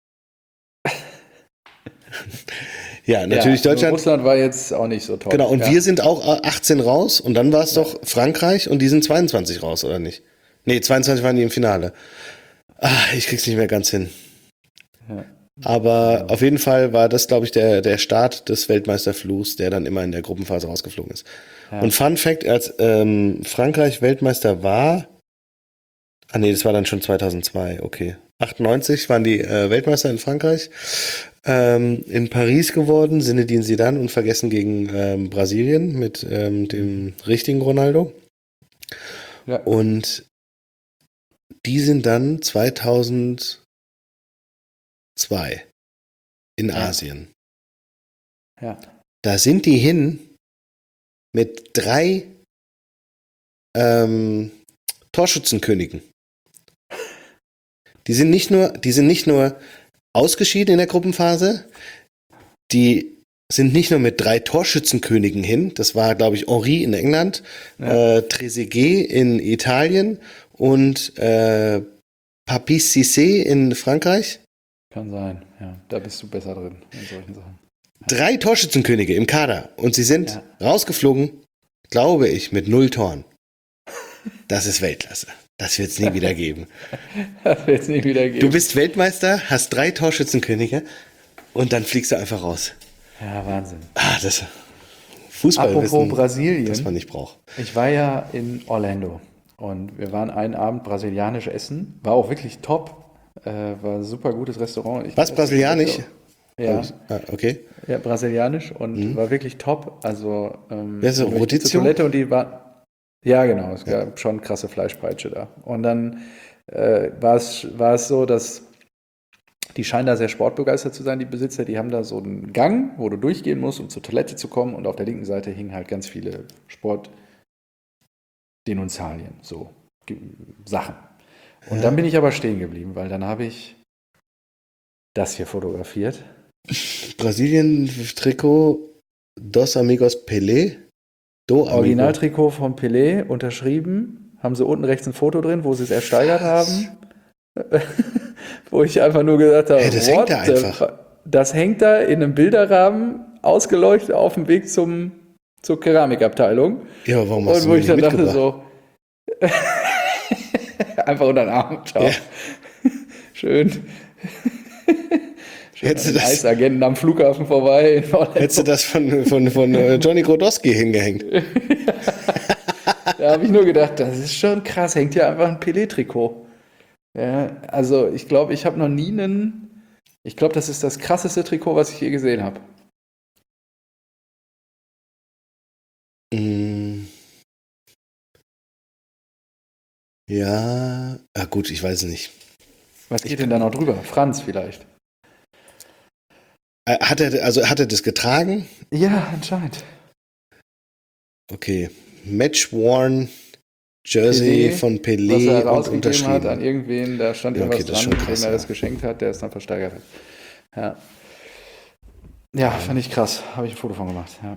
Ja, natürlich ja, Deutschland. Russland war jetzt auch nicht so toll. Genau, und ja. wir sind auch 18 raus und dann war es doch Frankreich und die sind 22 raus, oder nicht? Nee, 22 waren die im Finale. Ich krieg's nicht mehr ganz hin. Ja. Aber auf jeden Fall war das, glaube ich, der Start des Weltmeisterfluchs, der dann immer in der Gruppenphase rausgeflogen ist. Ja. Und Fun Fact, als Frankreich Weltmeister war, das war dann schon 2002, okay. 98 waren die Weltmeister in Frankreich. In Paris geworden, Zinedine Zidane unvergessen gegen Brasilien mit dem richtigen Ronaldo. Ja. Und die sind dann 2002 in Asien. Ja. Da sind die hin mit 3 Torschützenkönigen. Die sind nicht nur ausgeschieden in der Gruppenphase, die sind nicht nur mit 3 Torschützenkönigen hin, das war, glaube ich, Henry in England, Trezeguet in Italien und Papi Cissé in Frankreich. Kann sein, ja. Da bist du besser drin in solchen Sachen. 3 Torschützenkönige im Kader und sie sind rausgeflogen, glaube ich, mit 0 Toren. Das ist Weltklasse. Das wird es nie wieder geben. Das wird es nie wieder geben. Du bist Weltmeister, hast 3 Torschützenkönige und dann fliegst du einfach raus. Ja, Wahnsinn. Das Fußballwissen, Apropos Brasilien. das man nicht braucht. Ich war ja in Orlando und wir waren einen Abend brasilianisch essen. War auch wirklich top. War ein super gutes Restaurant. Was, brasilianisch? Ja, Okay. ja, brasilianisch und war wirklich top. Also, Wer ist das, wir möchten Rodizio? zur Toilette und die war. Ja, genau, es gab schon krasse Fleischpeitsche da. Und dann war es so, dass die scheinen da sehr sportbegeistert zu sein, die Besitzer. Die haben da so einen Gang, wo du durchgehen musst, um zur Toilette zu kommen. Und auf der linken Seite hingen halt ganz viele Sportdenunzialien, so Sachen. Und dann bin ich aber stehen geblieben, weil dann habe ich das hier fotografiert. Brasilien-Trikot Dos Amigos Pelé. Do Amigo. Originaltrikot von Pelé, unterschrieben. Haben sie unten rechts ein Foto drin, wo sie es ersteigert haben. Wo ich einfach nur gesagt habe, Das hängt da einfach. Das hängt da in einem Bilderrahmen, ausgeleuchtet auf dem Weg zur Keramikabteilung. Ja, aber warum hast Und du wo mir ich nicht dann dachte mitgebracht? so, einfach unter den Arm. Ciao. Ja. Schön. Hättest du An den das- Eisagenten am Flughafen vorbei. In Orlando. Hättest du das von Johnny Grodowski hingehängt? Da habe ich nur gedacht, das ist schon krass, hängt ja einfach ein Pelé-Trikot. Ja, also ich glaube, ich habe noch nie ich glaube, das ist das krasseste Trikot, was ich je gesehen habe. Mm. Ja, gut, ich weiß es nicht. Was geht denn da noch drüber? Franz vielleicht. Hat er das getragen? Ja, anscheinend. Okay. Match-worn Jersey Pelé, von Was Pelé er und rausgegeben hat an unterschrieben. irgendwen, da stand Ja, okay, irgendwas das ist dran, schon krass, dem er das ja. geschenkt hat, der es dann versteigert hat. Ja, ja, fand ich krass. Habe ich ein Foto von gemacht. Ja.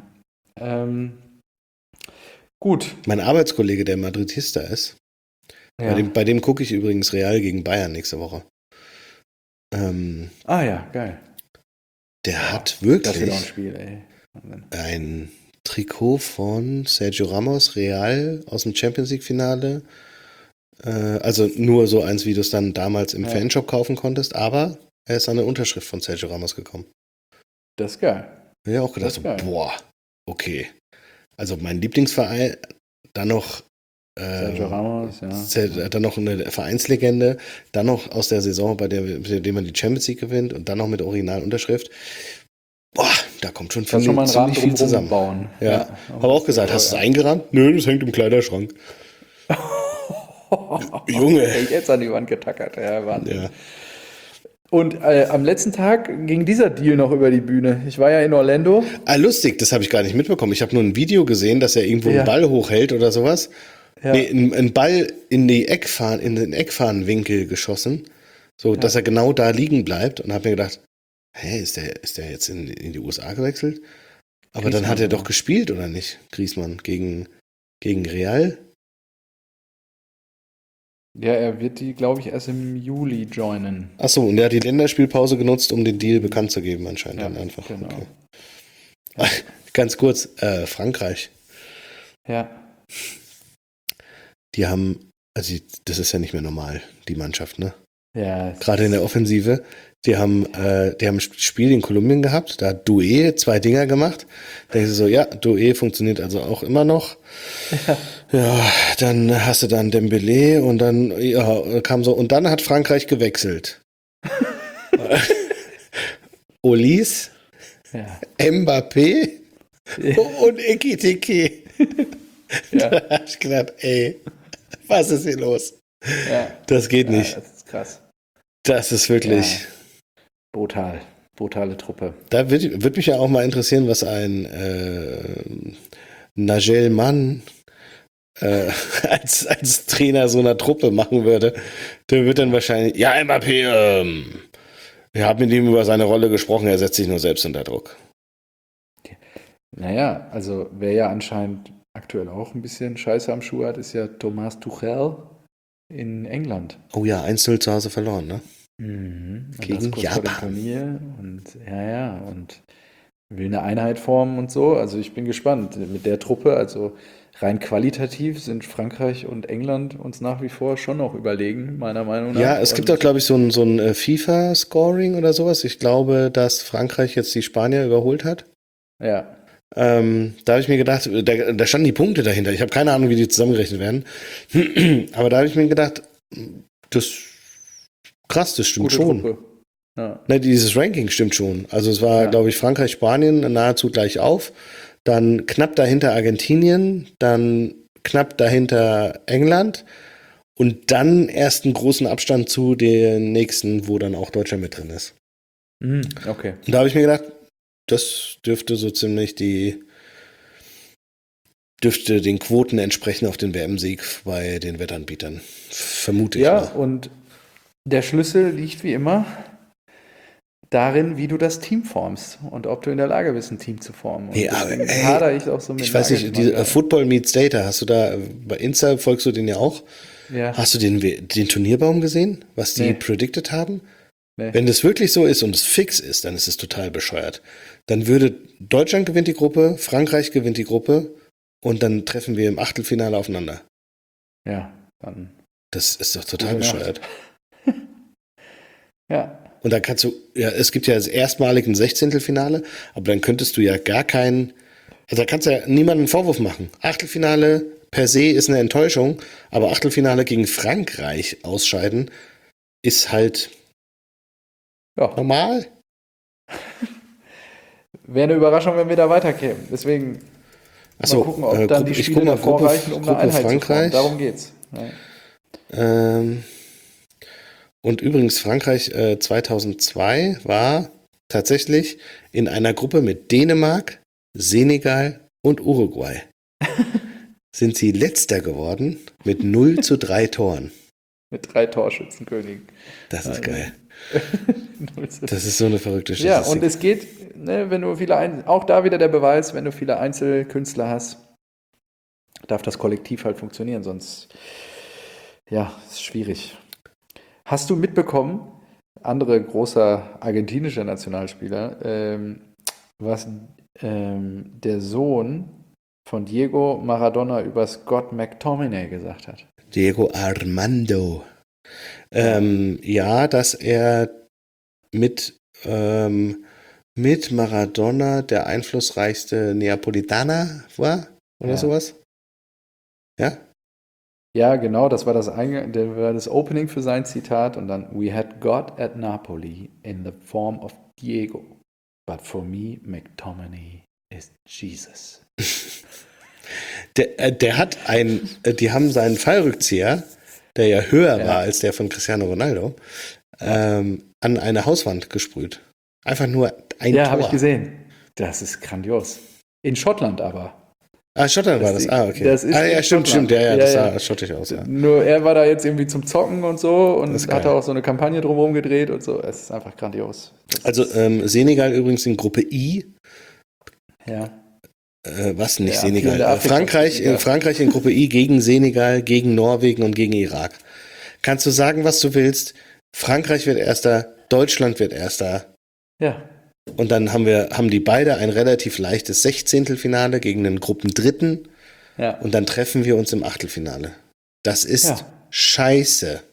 Gut. Mein Arbeitskollege, der Madridista ist, Ja. bei dem gucke ich übrigens Real gegen Bayern nächste Woche. Ah ja, geil. Der hat Das wird auch ein wirklich Spiel, ey. Wahnsinn. ein Trikot von Sergio Ramos, Real, aus dem Champions League-Finale. Also nur so eins, wie du es dann damals im Fanshop kaufen konntest, aber er ist an eine Unterschrift von Sergio Ramos gekommen. Das ist geil. Da hab ich auch gedacht, so, boah, okay. Also mein Lieblingsverein, dann noch Sergio Ramos, ja. dann noch eine Vereinslegende, dann noch aus der Saison, bei dem man die Champions League gewinnt und dann noch mit Originalunterschrift. Boah, da kommt schon Kannst schon mal einen Rahmen ziemlich viel zusammen. Bauen. Ja. Habe auch gesagt, hast du es eingerahmt? Nö, das hängt im Kleiderschrank. Junge. Ich jetzt an die Wand getackert. Ja, Wahnsinn. Ja. Und am letzten Tag ging dieser Deal noch über die Bühne. Ich war ja in Orlando. Ah, lustig, das habe ich gar nicht mitbekommen. Ich habe nur ein Video gesehen, dass er irgendwo einen Ball hochhält oder sowas. Ja. Nee, einen Ball in den Eckfahnenwinkel geschossen, so dass er genau da liegen bleibt und habe mir gedacht, hä, ist der jetzt in die USA gewechselt? Aber dann hat er doch gespielt, oder nicht? Griezmann gegen Real? Ja, er wird die, glaube ich, erst im Juli joinen. Achso, und er hat die Länderspielpause genutzt, um den Deal bekannt zu geben, anscheinend dann einfach. Genau. Okay. Ja. Ganz kurz, Frankreich. Ja. Die haben, also das ist ja nicht mehr normal, die Mannschaft, ne? Ja. Gerade in der Offensive. Die haben ein Spiel in Kolumbien gehabt, da hat Doué 2 Dinger gemacht. Da denkst du so, ja, Doué funktioniert also auch immer noch. Ja, dann hast du dann Dembélé und dann kam so, und dann hat Frankreich gewechselt. Olise, Mbappé und Ekitike. Ja. Da hab ich gedacht, ey, was ist hier los? Ja. Das geht nicht. Das ist krass. Das ist wirklich brutale Truppe. Da wird mich ja auch mal interessieren, was ein Nigel Mann als Trainer so einer Truppe machen würde. Der wird dann wahrscheinlich, ja, Mbappé, wir haben mit ihm über seine Rolle gesprochen, er setzt sich nur selbst unter Druck. Naja, also wer ja anscheinend aktuell auch ein bisschen Scheiße am Schuh hat, ist ja Thomas Tuchel in England. Oh ja, 1-0 zu Hause verloren, ne? Mhm. Gegen kurz Japan. vor dem Turnier und und will eine Einheit formen und so. Also ich bin gespannt mit der Truppe. Also rein qualitativ sind Frankreich und England uns nach wie vor schon noch überlegen, meiner Meinung nach. Ja, es gibt auch, glaube ich, so ein FIFA-Scoring oder sowas. Ich glaube, dass Frankreich jetzt die Spanier überholt hat. Ja. Da habe ich mir gedacht, da standen die Punkte dahinter. Ich habe keine Ahnung, wie die zusammengerechnet werden. Aber da habe ich mir gedacht, das stimmt Gute schon. Truppe. Ja. Ne, dieses Ranking stimmt schon. Also es war, glaube ich, Frankreich, Spanien nahezu gleich auf. Dann knapp dahinter Argentinien, dann knapp dahinter England und dann erst einen großen Abstand zu den nächsten, wo dann auch Deutschland mit drin ist. Okay. Und da habe ich mir gedacht, das dürfte so ziemlich dürfte den Quoten entsprechen auf den WM-Sieg bei den Wettanbietern. Vermute ich. Ja, mal. und der Schlüssel liegt wie immer darin, wie du das Team formst und ob du in der Lage bist, ein Team zu formen. Und hadere ich auch so mit ich weiß nicht, Football Meets Data, hast du da, bei Insta folgst du den ja auch? Ja. Hast du den Turnierbaum gesehen, was die predicted haben? Nee. Wenn das wirklich so ist und es fix ist, dann ist es total bescheuert. Dann würde Deutschland gewinnt die Gruppe, Frankreich gewinnt die Gruppe und dann treffen wir im Achtelfinale aufeinander. Ja, dann. Das ist doch total bescheuert. Ja. Und dann kannst du, es gibt ja erstmalig ein Sechzehntelfinale, aber dann könntest du ja gar keinen, also da kannst du ja niemanden einen Vorwurf machen. Achtelfinale per se ist eine Enttäuschung, aber Achtelfinale gegen Frankreich ausscheiden ist halt normal. Wäre eine Überraschung, wenn wir da weiterkämen. Deswegen mal gucken, ob dann die Spiele davor reichen, um eine Einheit zu formen. Darum geht's. Ja. Und übrigens, Frankreich 2002 war tatsächlich in einer Gruppe mit Dänemark, Senegal und Uruguay. Sind sie Letzter geworden mit 0-3 Toren. Mit 3 Torschützenkönigen. Das ist geil. Das ist so eine verrückte Statistik. Ja, und es geht, wenn du auch da wieder der Beweis, wenn du viele Einzelkünstler hast, darf das Kollektiv halt funktionieren, sonst ist schwierig. Hast du mitbekommen, andere großer argentinischer Nationalspieler, was der Sohn von Diego Maradona über Scott McTominay gesagt hat. Diego Armando. Ja, dass er mit Maradona der einflussreichste Neapolitaner war oder sowas. Ja? Ja, genau, das war das Opening für sein Zitat und dann We had God at Napoli in the form of Diego, but for me McTominay is Jesus. Die haben seinen Fallrückzieher, der ja höher war als der von Cristiano Ronaldo, an eine Hauswand gesprüht. Einfach nur ein Tor. Ja, habe ich gesehen. Das ist grandios. In Schottland aber. Schottland war das. Okay. Das ist ja, stimmt. Ja, das sah schottisch aus. Ja. Nur er war da jetzt irgendwie zum Zocken und so und Das ist hat geil. auch so eine Kampagne drumherum gedreht und so. Es ist einfach grandios. Senegal übrigens in Gruppe I. Ja. Was nicht Ja, Senegal? viele Afrika- Frankreich in Gruppe I gegen Senegal, gegen Norwegen und gegen Irak. Kannst du sagen, was du willst? Frankreich wird Erster, Deutschland wird Erster. Ja. Und dann haben die beide ein relativ leichtes Sechzehntelfinale gegen den Gruppendritten. Ja. Und dann treffen wir uns im Achtelfinale. Das ist scheiße.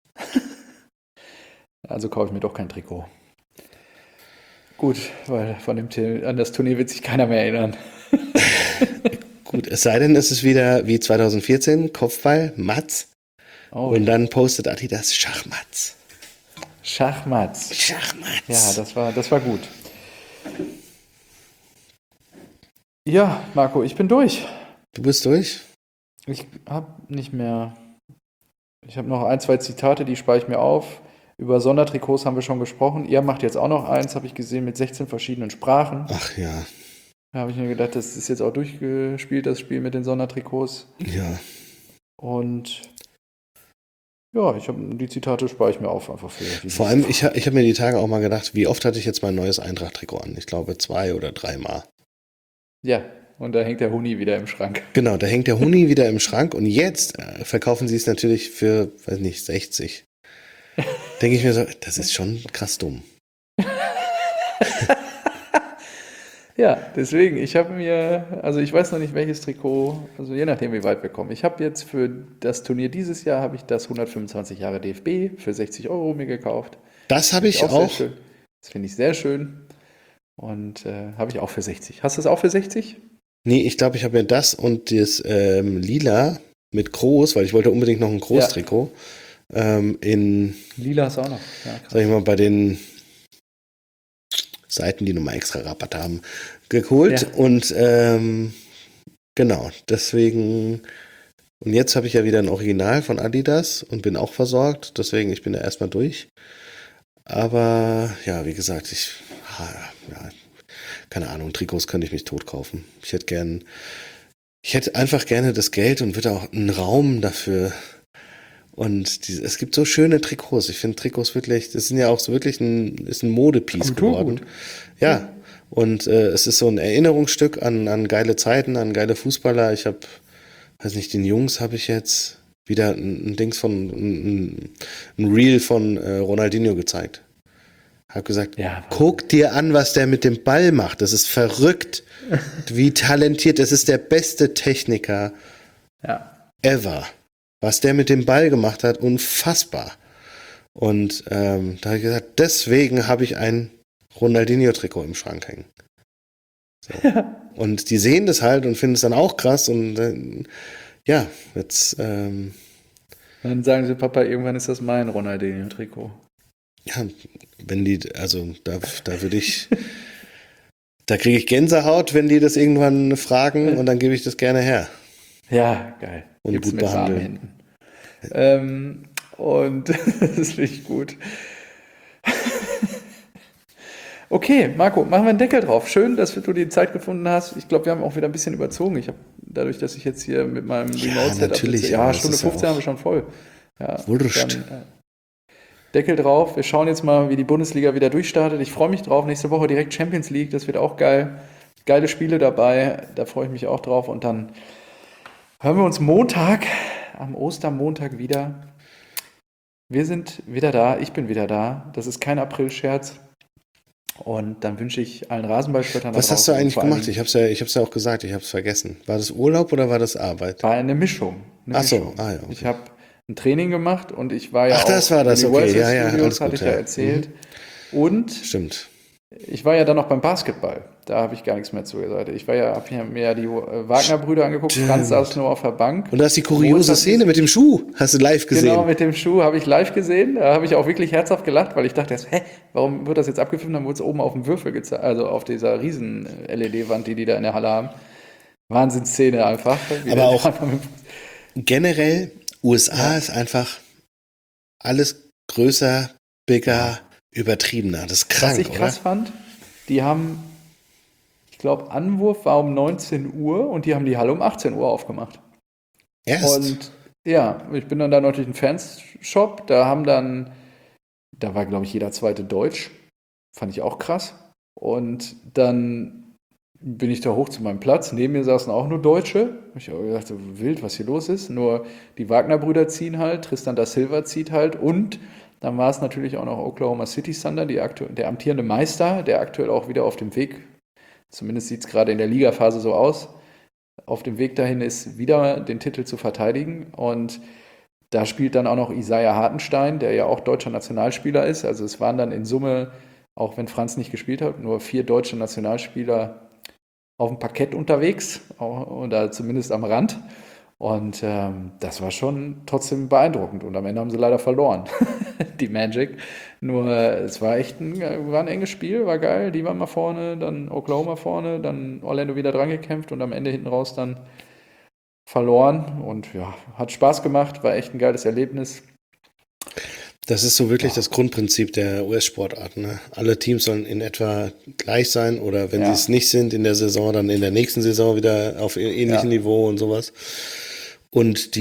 Also kaufe ich mir doch kein Trikot. Gut, weil an das Turnier wird sich keiner mehr erinnern. Gut, es sei denn, es ist wieder wie 2014, Kopfball, Matz. Oh, Und dann postet Adidas Schachmatz. Schachmatz. Ja, das war gut. Ja, Marco, ich bin durch. Du bist durch? Ich habe nicht mehr. Ich habe noch 1, 2 Zitate, die spare ich mir auf. Über Sondertrikots haben wir schon gesprochen. Ihr macht jetzt auch noch eins, habe ich gesehen, mit 16 verschiedenen Sprachen. Ach ja. Da habe ich mir gedacht, das ist jetzt auch durchgespielt, das Spiel mit den Sondertrikots. Ja. Und ja, die Zitate spare ich mir auf einfach für. Vor allem, ich hab mir die Tage auch mal gedacht, wie oft hatte ich jetzt mein neues Eintracht-Trikot an? Ich glaube 2 oder 3 Mal. Ja, und da hängt der Huni wieder im Schrank. Genau, da hängt der Huni wieder im Schrank und jetzt verkaufen sie es natürlich für, weiß nicht, 60. Denke ich mir so, das ist schon krass dumm. Ja, deswegen, ich weiß noch nicht welches Trikot, also je nachdem wie weit wir kommen. Ich habe jetzt für das Turnier dieses Jahr, habe ich das 125 Jahre DFB für 60 € mir gekauft. Das habe ich Sehr auch. schön. Das finde ich sehr schön und habe ich auch für 60. Hast du das auch für 60? Nee, ich glaube, ich habe mir das und das Lila mit Groß, weil ich wollte unbedingt noch ein Großtrikot in, Lila ist auch noch. Ja, krass. sag ich mal, bei den Seiten, die nochmal extra Rabatt haben, geholt. Ja. Und genau, deswegen. Und jetzt habe ich ja wieder ein Original von Adidas und bin auch versorgt. Deswegen, ich bin da erstmal durch. Aber ja, wie gesagt, keine Ahnung, Trikots könnte ich mich tot kaufen. Ich hätte einfach gerne das Geld und würde auch einen Raum dafür. Und es gibt so schöne Trikots. Ich finde Trikots wirklich, das sind ja auch so wirklich ist ein Modepiece geworden. Ja. Und es ist so ein Erinnerungsstück an geile Zeiten, an geile Fußballer. Ich habe, weiß nicht, den Jungs habe ich jetzt wieder ein Reel von Ronaldinho gezeigt. Habe gesagt, guck dir an, was der mit dem Ball macht. Das ist verrückt, wie talentiert. Das ist der beste Techniker ever. Was der mit dem Ball gemacht hat, unfassbar. Und da habe ich gesagt, deswegen habe ich ein Ronaldinho-Trikot im Schrank hängen. So. Und die sehen das halt und finden es dann auch krass. Und jetzt. Dann sagen sie, Papa, irgendwann ist das mein Ronaldinho-Trikot. Ja, da würde ich. Da kriege ich Gänsehaut, wenn die das irgendwann fragen und dann gebe ich das gerne her. Ja, geil. Und Gibt's gut mit warmen behandeln. Händen. Und das finde ich gut. Okay, Marco, machen wir einen Deckel drauf. Schön, dass du die Zeit gefunden hast. Ich glaube, wir haben auch wieder ein bisschen überzogen. Dadurch, dass ich jetzt hier mit meinem Remote-Setup natürlich, sitze. Ja, aber das Stunde ist ja 15 haben wir schon voll. Ja, Wurscht. dann, Deckel drauf. Wir schauen jetzt mal, wie die Bundesliga wieder durchstartet. Ich freue mich drauf. Nächste Woche direkt Champions League. Das wird auch geil. Geile Spiele dabei. Da freue ich mich auch drauf. Und dann hören wir uns am Ostermontag wieder. Wir sind wieder da. Ich bin wieder da. Das ist kein April-Scherz. Und dann wünsche ich allen Rasenballspöttern da Was hast du draußen und eigentlich vor gemacht? allem Ich hab's ja auch gesagt, ich hab's vergessen. War das Urlaub oder war das Arbeit? war eine Mischung. Eine Ach so, Mischung. ja, Ich okay. habe ein Training gemacht und ich war ja Ach, das auch war das, okay, Universal ja, ja, Studios, alles hatte gut, ich ja ja. erzählt. Und Stimmt. ich war ja dann noch beim Basketball. Da habe ich gar nichts mehr zu gesagt. Habe mir ja die Wagner-Brüder angeguckt. Franz saß Stimmt. nur auf der Bank. Und da ist die Moritz kuriose hat Szene mit dem Schuh, hast du live genau gesehen. mit dem Schuh habe ich live gesehen. Da habe ich auch wirklich herzhaft gelacht, weil ich dachte, hä, warum wird das jetzt abgefilmt? Dann wurde es oben auf dem Würfel gezeigt, also auf dieser riesen LED-Wand, die da in der Halle haben. Wahnsinnsszene einfach. Wie Aber der auch einfach mit- generell, USA Ja, ist einfach alles größer, bigger, ja. übertriebener. Das ist Was krank, ich oder? krass fand, die haben, ich glaube, Anwurf war um 19 Uhr und die haben die Halle um 18 Uhr aufgemacht. Erst. Und ja, ich bin dann da natürlich ein Fanshop. Da war, glaube ich, jeder zweite Deutsch. Fand ich auch krass. Und dann bin ich da hoch zu meinem Platz. Neben mir saßen auch nur Deutsche. Hab ich auch gedacht, so wild, was hier los ist. Nur die Wagner-Brüder ziehen halt, Tristan da Silva zieht halt. Und dann war es natürlich auch noch Oklahoma City Thunder, der amtierende Meister, der aktuell auch wieder auf dem Weg, zumindest sieht es gerade in der Ligaphase so aus, auf dem Weg dahin ist, wieder den Titel zu verteidigen. Und da spielt dann auch noch Isaiah Hartenstein, der ja auch deutscher Nationalspieler ist. Also es waren dann in Summe, auch wenn Franz nicht gespielt hat, nur 4 deutsche Nationalspieler auf dem Parkett unterwegs oder zumindest am Rand. Und das war schon trotzdem beeindruckend. Und am Ende haben sie leider verloren, die Magic. Nur es war echt war ein enges Spiel, war geil. Die waren mal vorne, dann Oklahoma vorne, dann Orlando wieder dran gekämpft und am Ende hinten raus dann verloren. Und ja, hat Spaß gemacht, war echt ein geiles Erlebnis. Das ist so wirklich Ja, das Grundprinzip der US-Sportarten. Ne? Alle Teams sollen in etwa gleich sein oder wenn sie es ja, nicht sind in der Saison, dann in der nächsten Saison wieder auf ähnlichem ja, Niveau und sowas. Und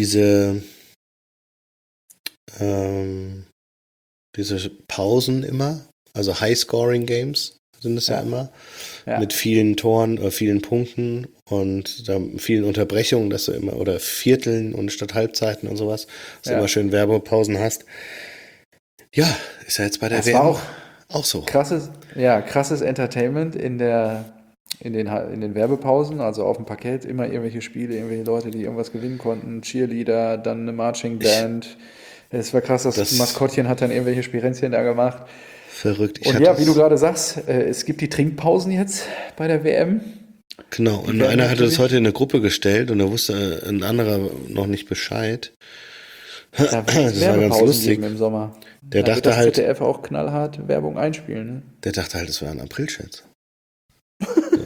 ähm, diese Pausen immer, also High-Scoring-Games sind es ja ja, immer, ja, mit vielen Toren, vielen Punkten und vielen Unterbrechungen, dass du immer, oder Vierteln und statt Halbzeiten und sowas, dass du immer ja. schön Werbepausen hast. Ja, ist ja jetzt bei der Es war WM auch auch so. krasses Entertainment in den Werbepausen, also auf dem Parkett, immer irgendwelche Spiele, irgendwelche Leute, die irgendwas gewinnen konnten, Cheerleader, dann eine Marching Ich, Band. Es war krass, das das Maskottchen hat dann irgendwelche Spirenzchen da gemacht. verrückt. Ich Und hatte ja, wie du es, gerade sagst, es gibt die Trinkpausen jetzt bei der WM. genau, Die und werden einer hatte das heute natürlich, in eine Gruppe gestellt und da wusste ein anderer noch nicht Bescheid. da wird es Das war ganz Werbepausen geben lustig. im Sommer. Der Da wird dachte das halt, ZDF auch knallhart Werbung einspielen. Ne? der dachte halt, es wäre ein Aprilscherz. So.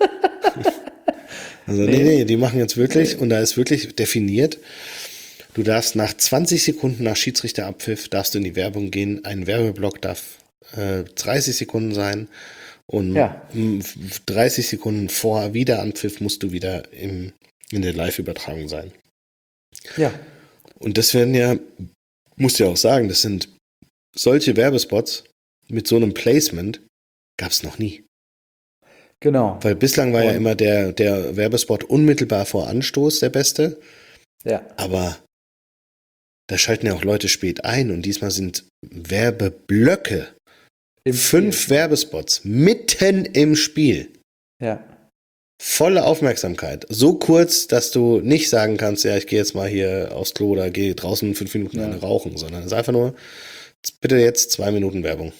Also Nee, nee, die machen jetzt wirklich, nee. und da ist wirklich definiert, du darfst nach 20 Sekunden nach Schiedsrichterabpfiff, darfst du in die Werbung gehen, ein Werbeblock darf 30 Sekunden sein und Ja, 30 Sekunden vor Wiederanpfiff musst du wieder in der Live-Übertragung sein. ja, Und das werden ja, musst du ja auch sagen, das sind solche Werbespots mit so einem Placement, gab es noch nie. genau. Weil bislang war ja Und immer der Werbespot unmittelbar vor Anstoß der beste, ja, aber da schalten ja auch Leute spät ein und diesmal sind Werbeblöcke, im Spiel. 5 Werbespots mitten im Spiel. Ja, Volle Aufmerksamkeit. So kurz, dass du nicht sagen kannst, ja, ich gehe jetzt mal hier aufs Klo oder gehe draußen 5 Minuten eine ja. rauchen, sondern es ist einfach nur, bitte jetzt 2 Minuten Werbung.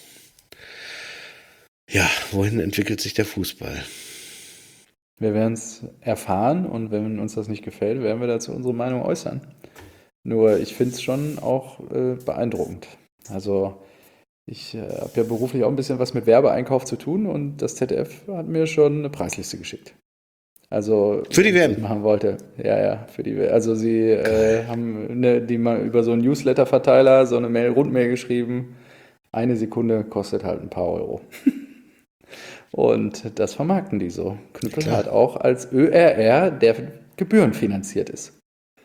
Ja, wohin entwickelt sich der Fußball? Wir werden es erfahren und wenn uns das nicht gefällt, werden wir dazu unsere Meinung äußern. Nur ich finde es schon auch beeindruckend. Also ich habe ja beruflich auch ein bisschen was mit Werbeeinkauf zu tun und das ZDF hat mir schon eine Preisliste geschickt. Also, Für die wenn ich das WM. machen wollte. Ja, ja, für die WM. Also sie Geil. haben die mal über so einen Newsletter-Verteiler so eine Rundmail geschrieben. Eine Sekunde kostet halt ein paar Euro. Und das vermarkten die so. Knüppelhart Klar. auch als ÖRR, der gebührenfinanziert ist.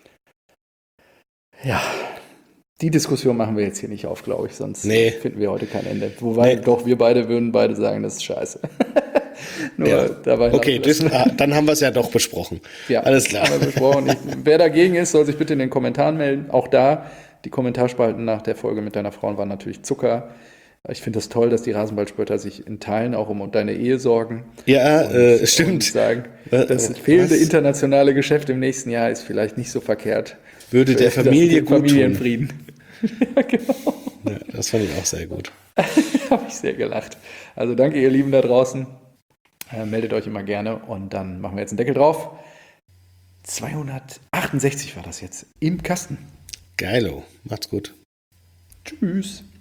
Ja, die Diskussion machen wir jetzt hier nicht auf, glaube ich, sonst Nee, finden wir heute kein Ende. Wobei, nee. doch, wir beide würden beide sagen, das ist scheiße. Ja. Nur dabei Okay, lassen. dann haben wir es ja doch besprochen. Ja, Alles klar. haben wir besprochen. Wer dagegen ist, soll sich bitte in den Kommentaren melden. Auch da, die Kommentarspalten nach der Folge mit deiner Frau waren natürlich Zucker. Ich finde das toll, dass die Rasenballspötter sich in Teilen auch um deine Ehe sorgen. Ja, Und stimmt. sagen, das fehlende internationale Geschäft im nächsten Jahr ist vielleicht nicht so verkehrt. Würde der Familie gut tun. Familienfrieden. Ja, genau. Ja, das fand ich auch sehr gut. Habe ich sehr gelacht. Also danke, ihr Lieben da draußen. Meldet euch immer gerne und dann machen wir jetzt einen Deckel drauf. 268 war das jetzt im Kasten. Geilo. Macht's gut. Tschüss.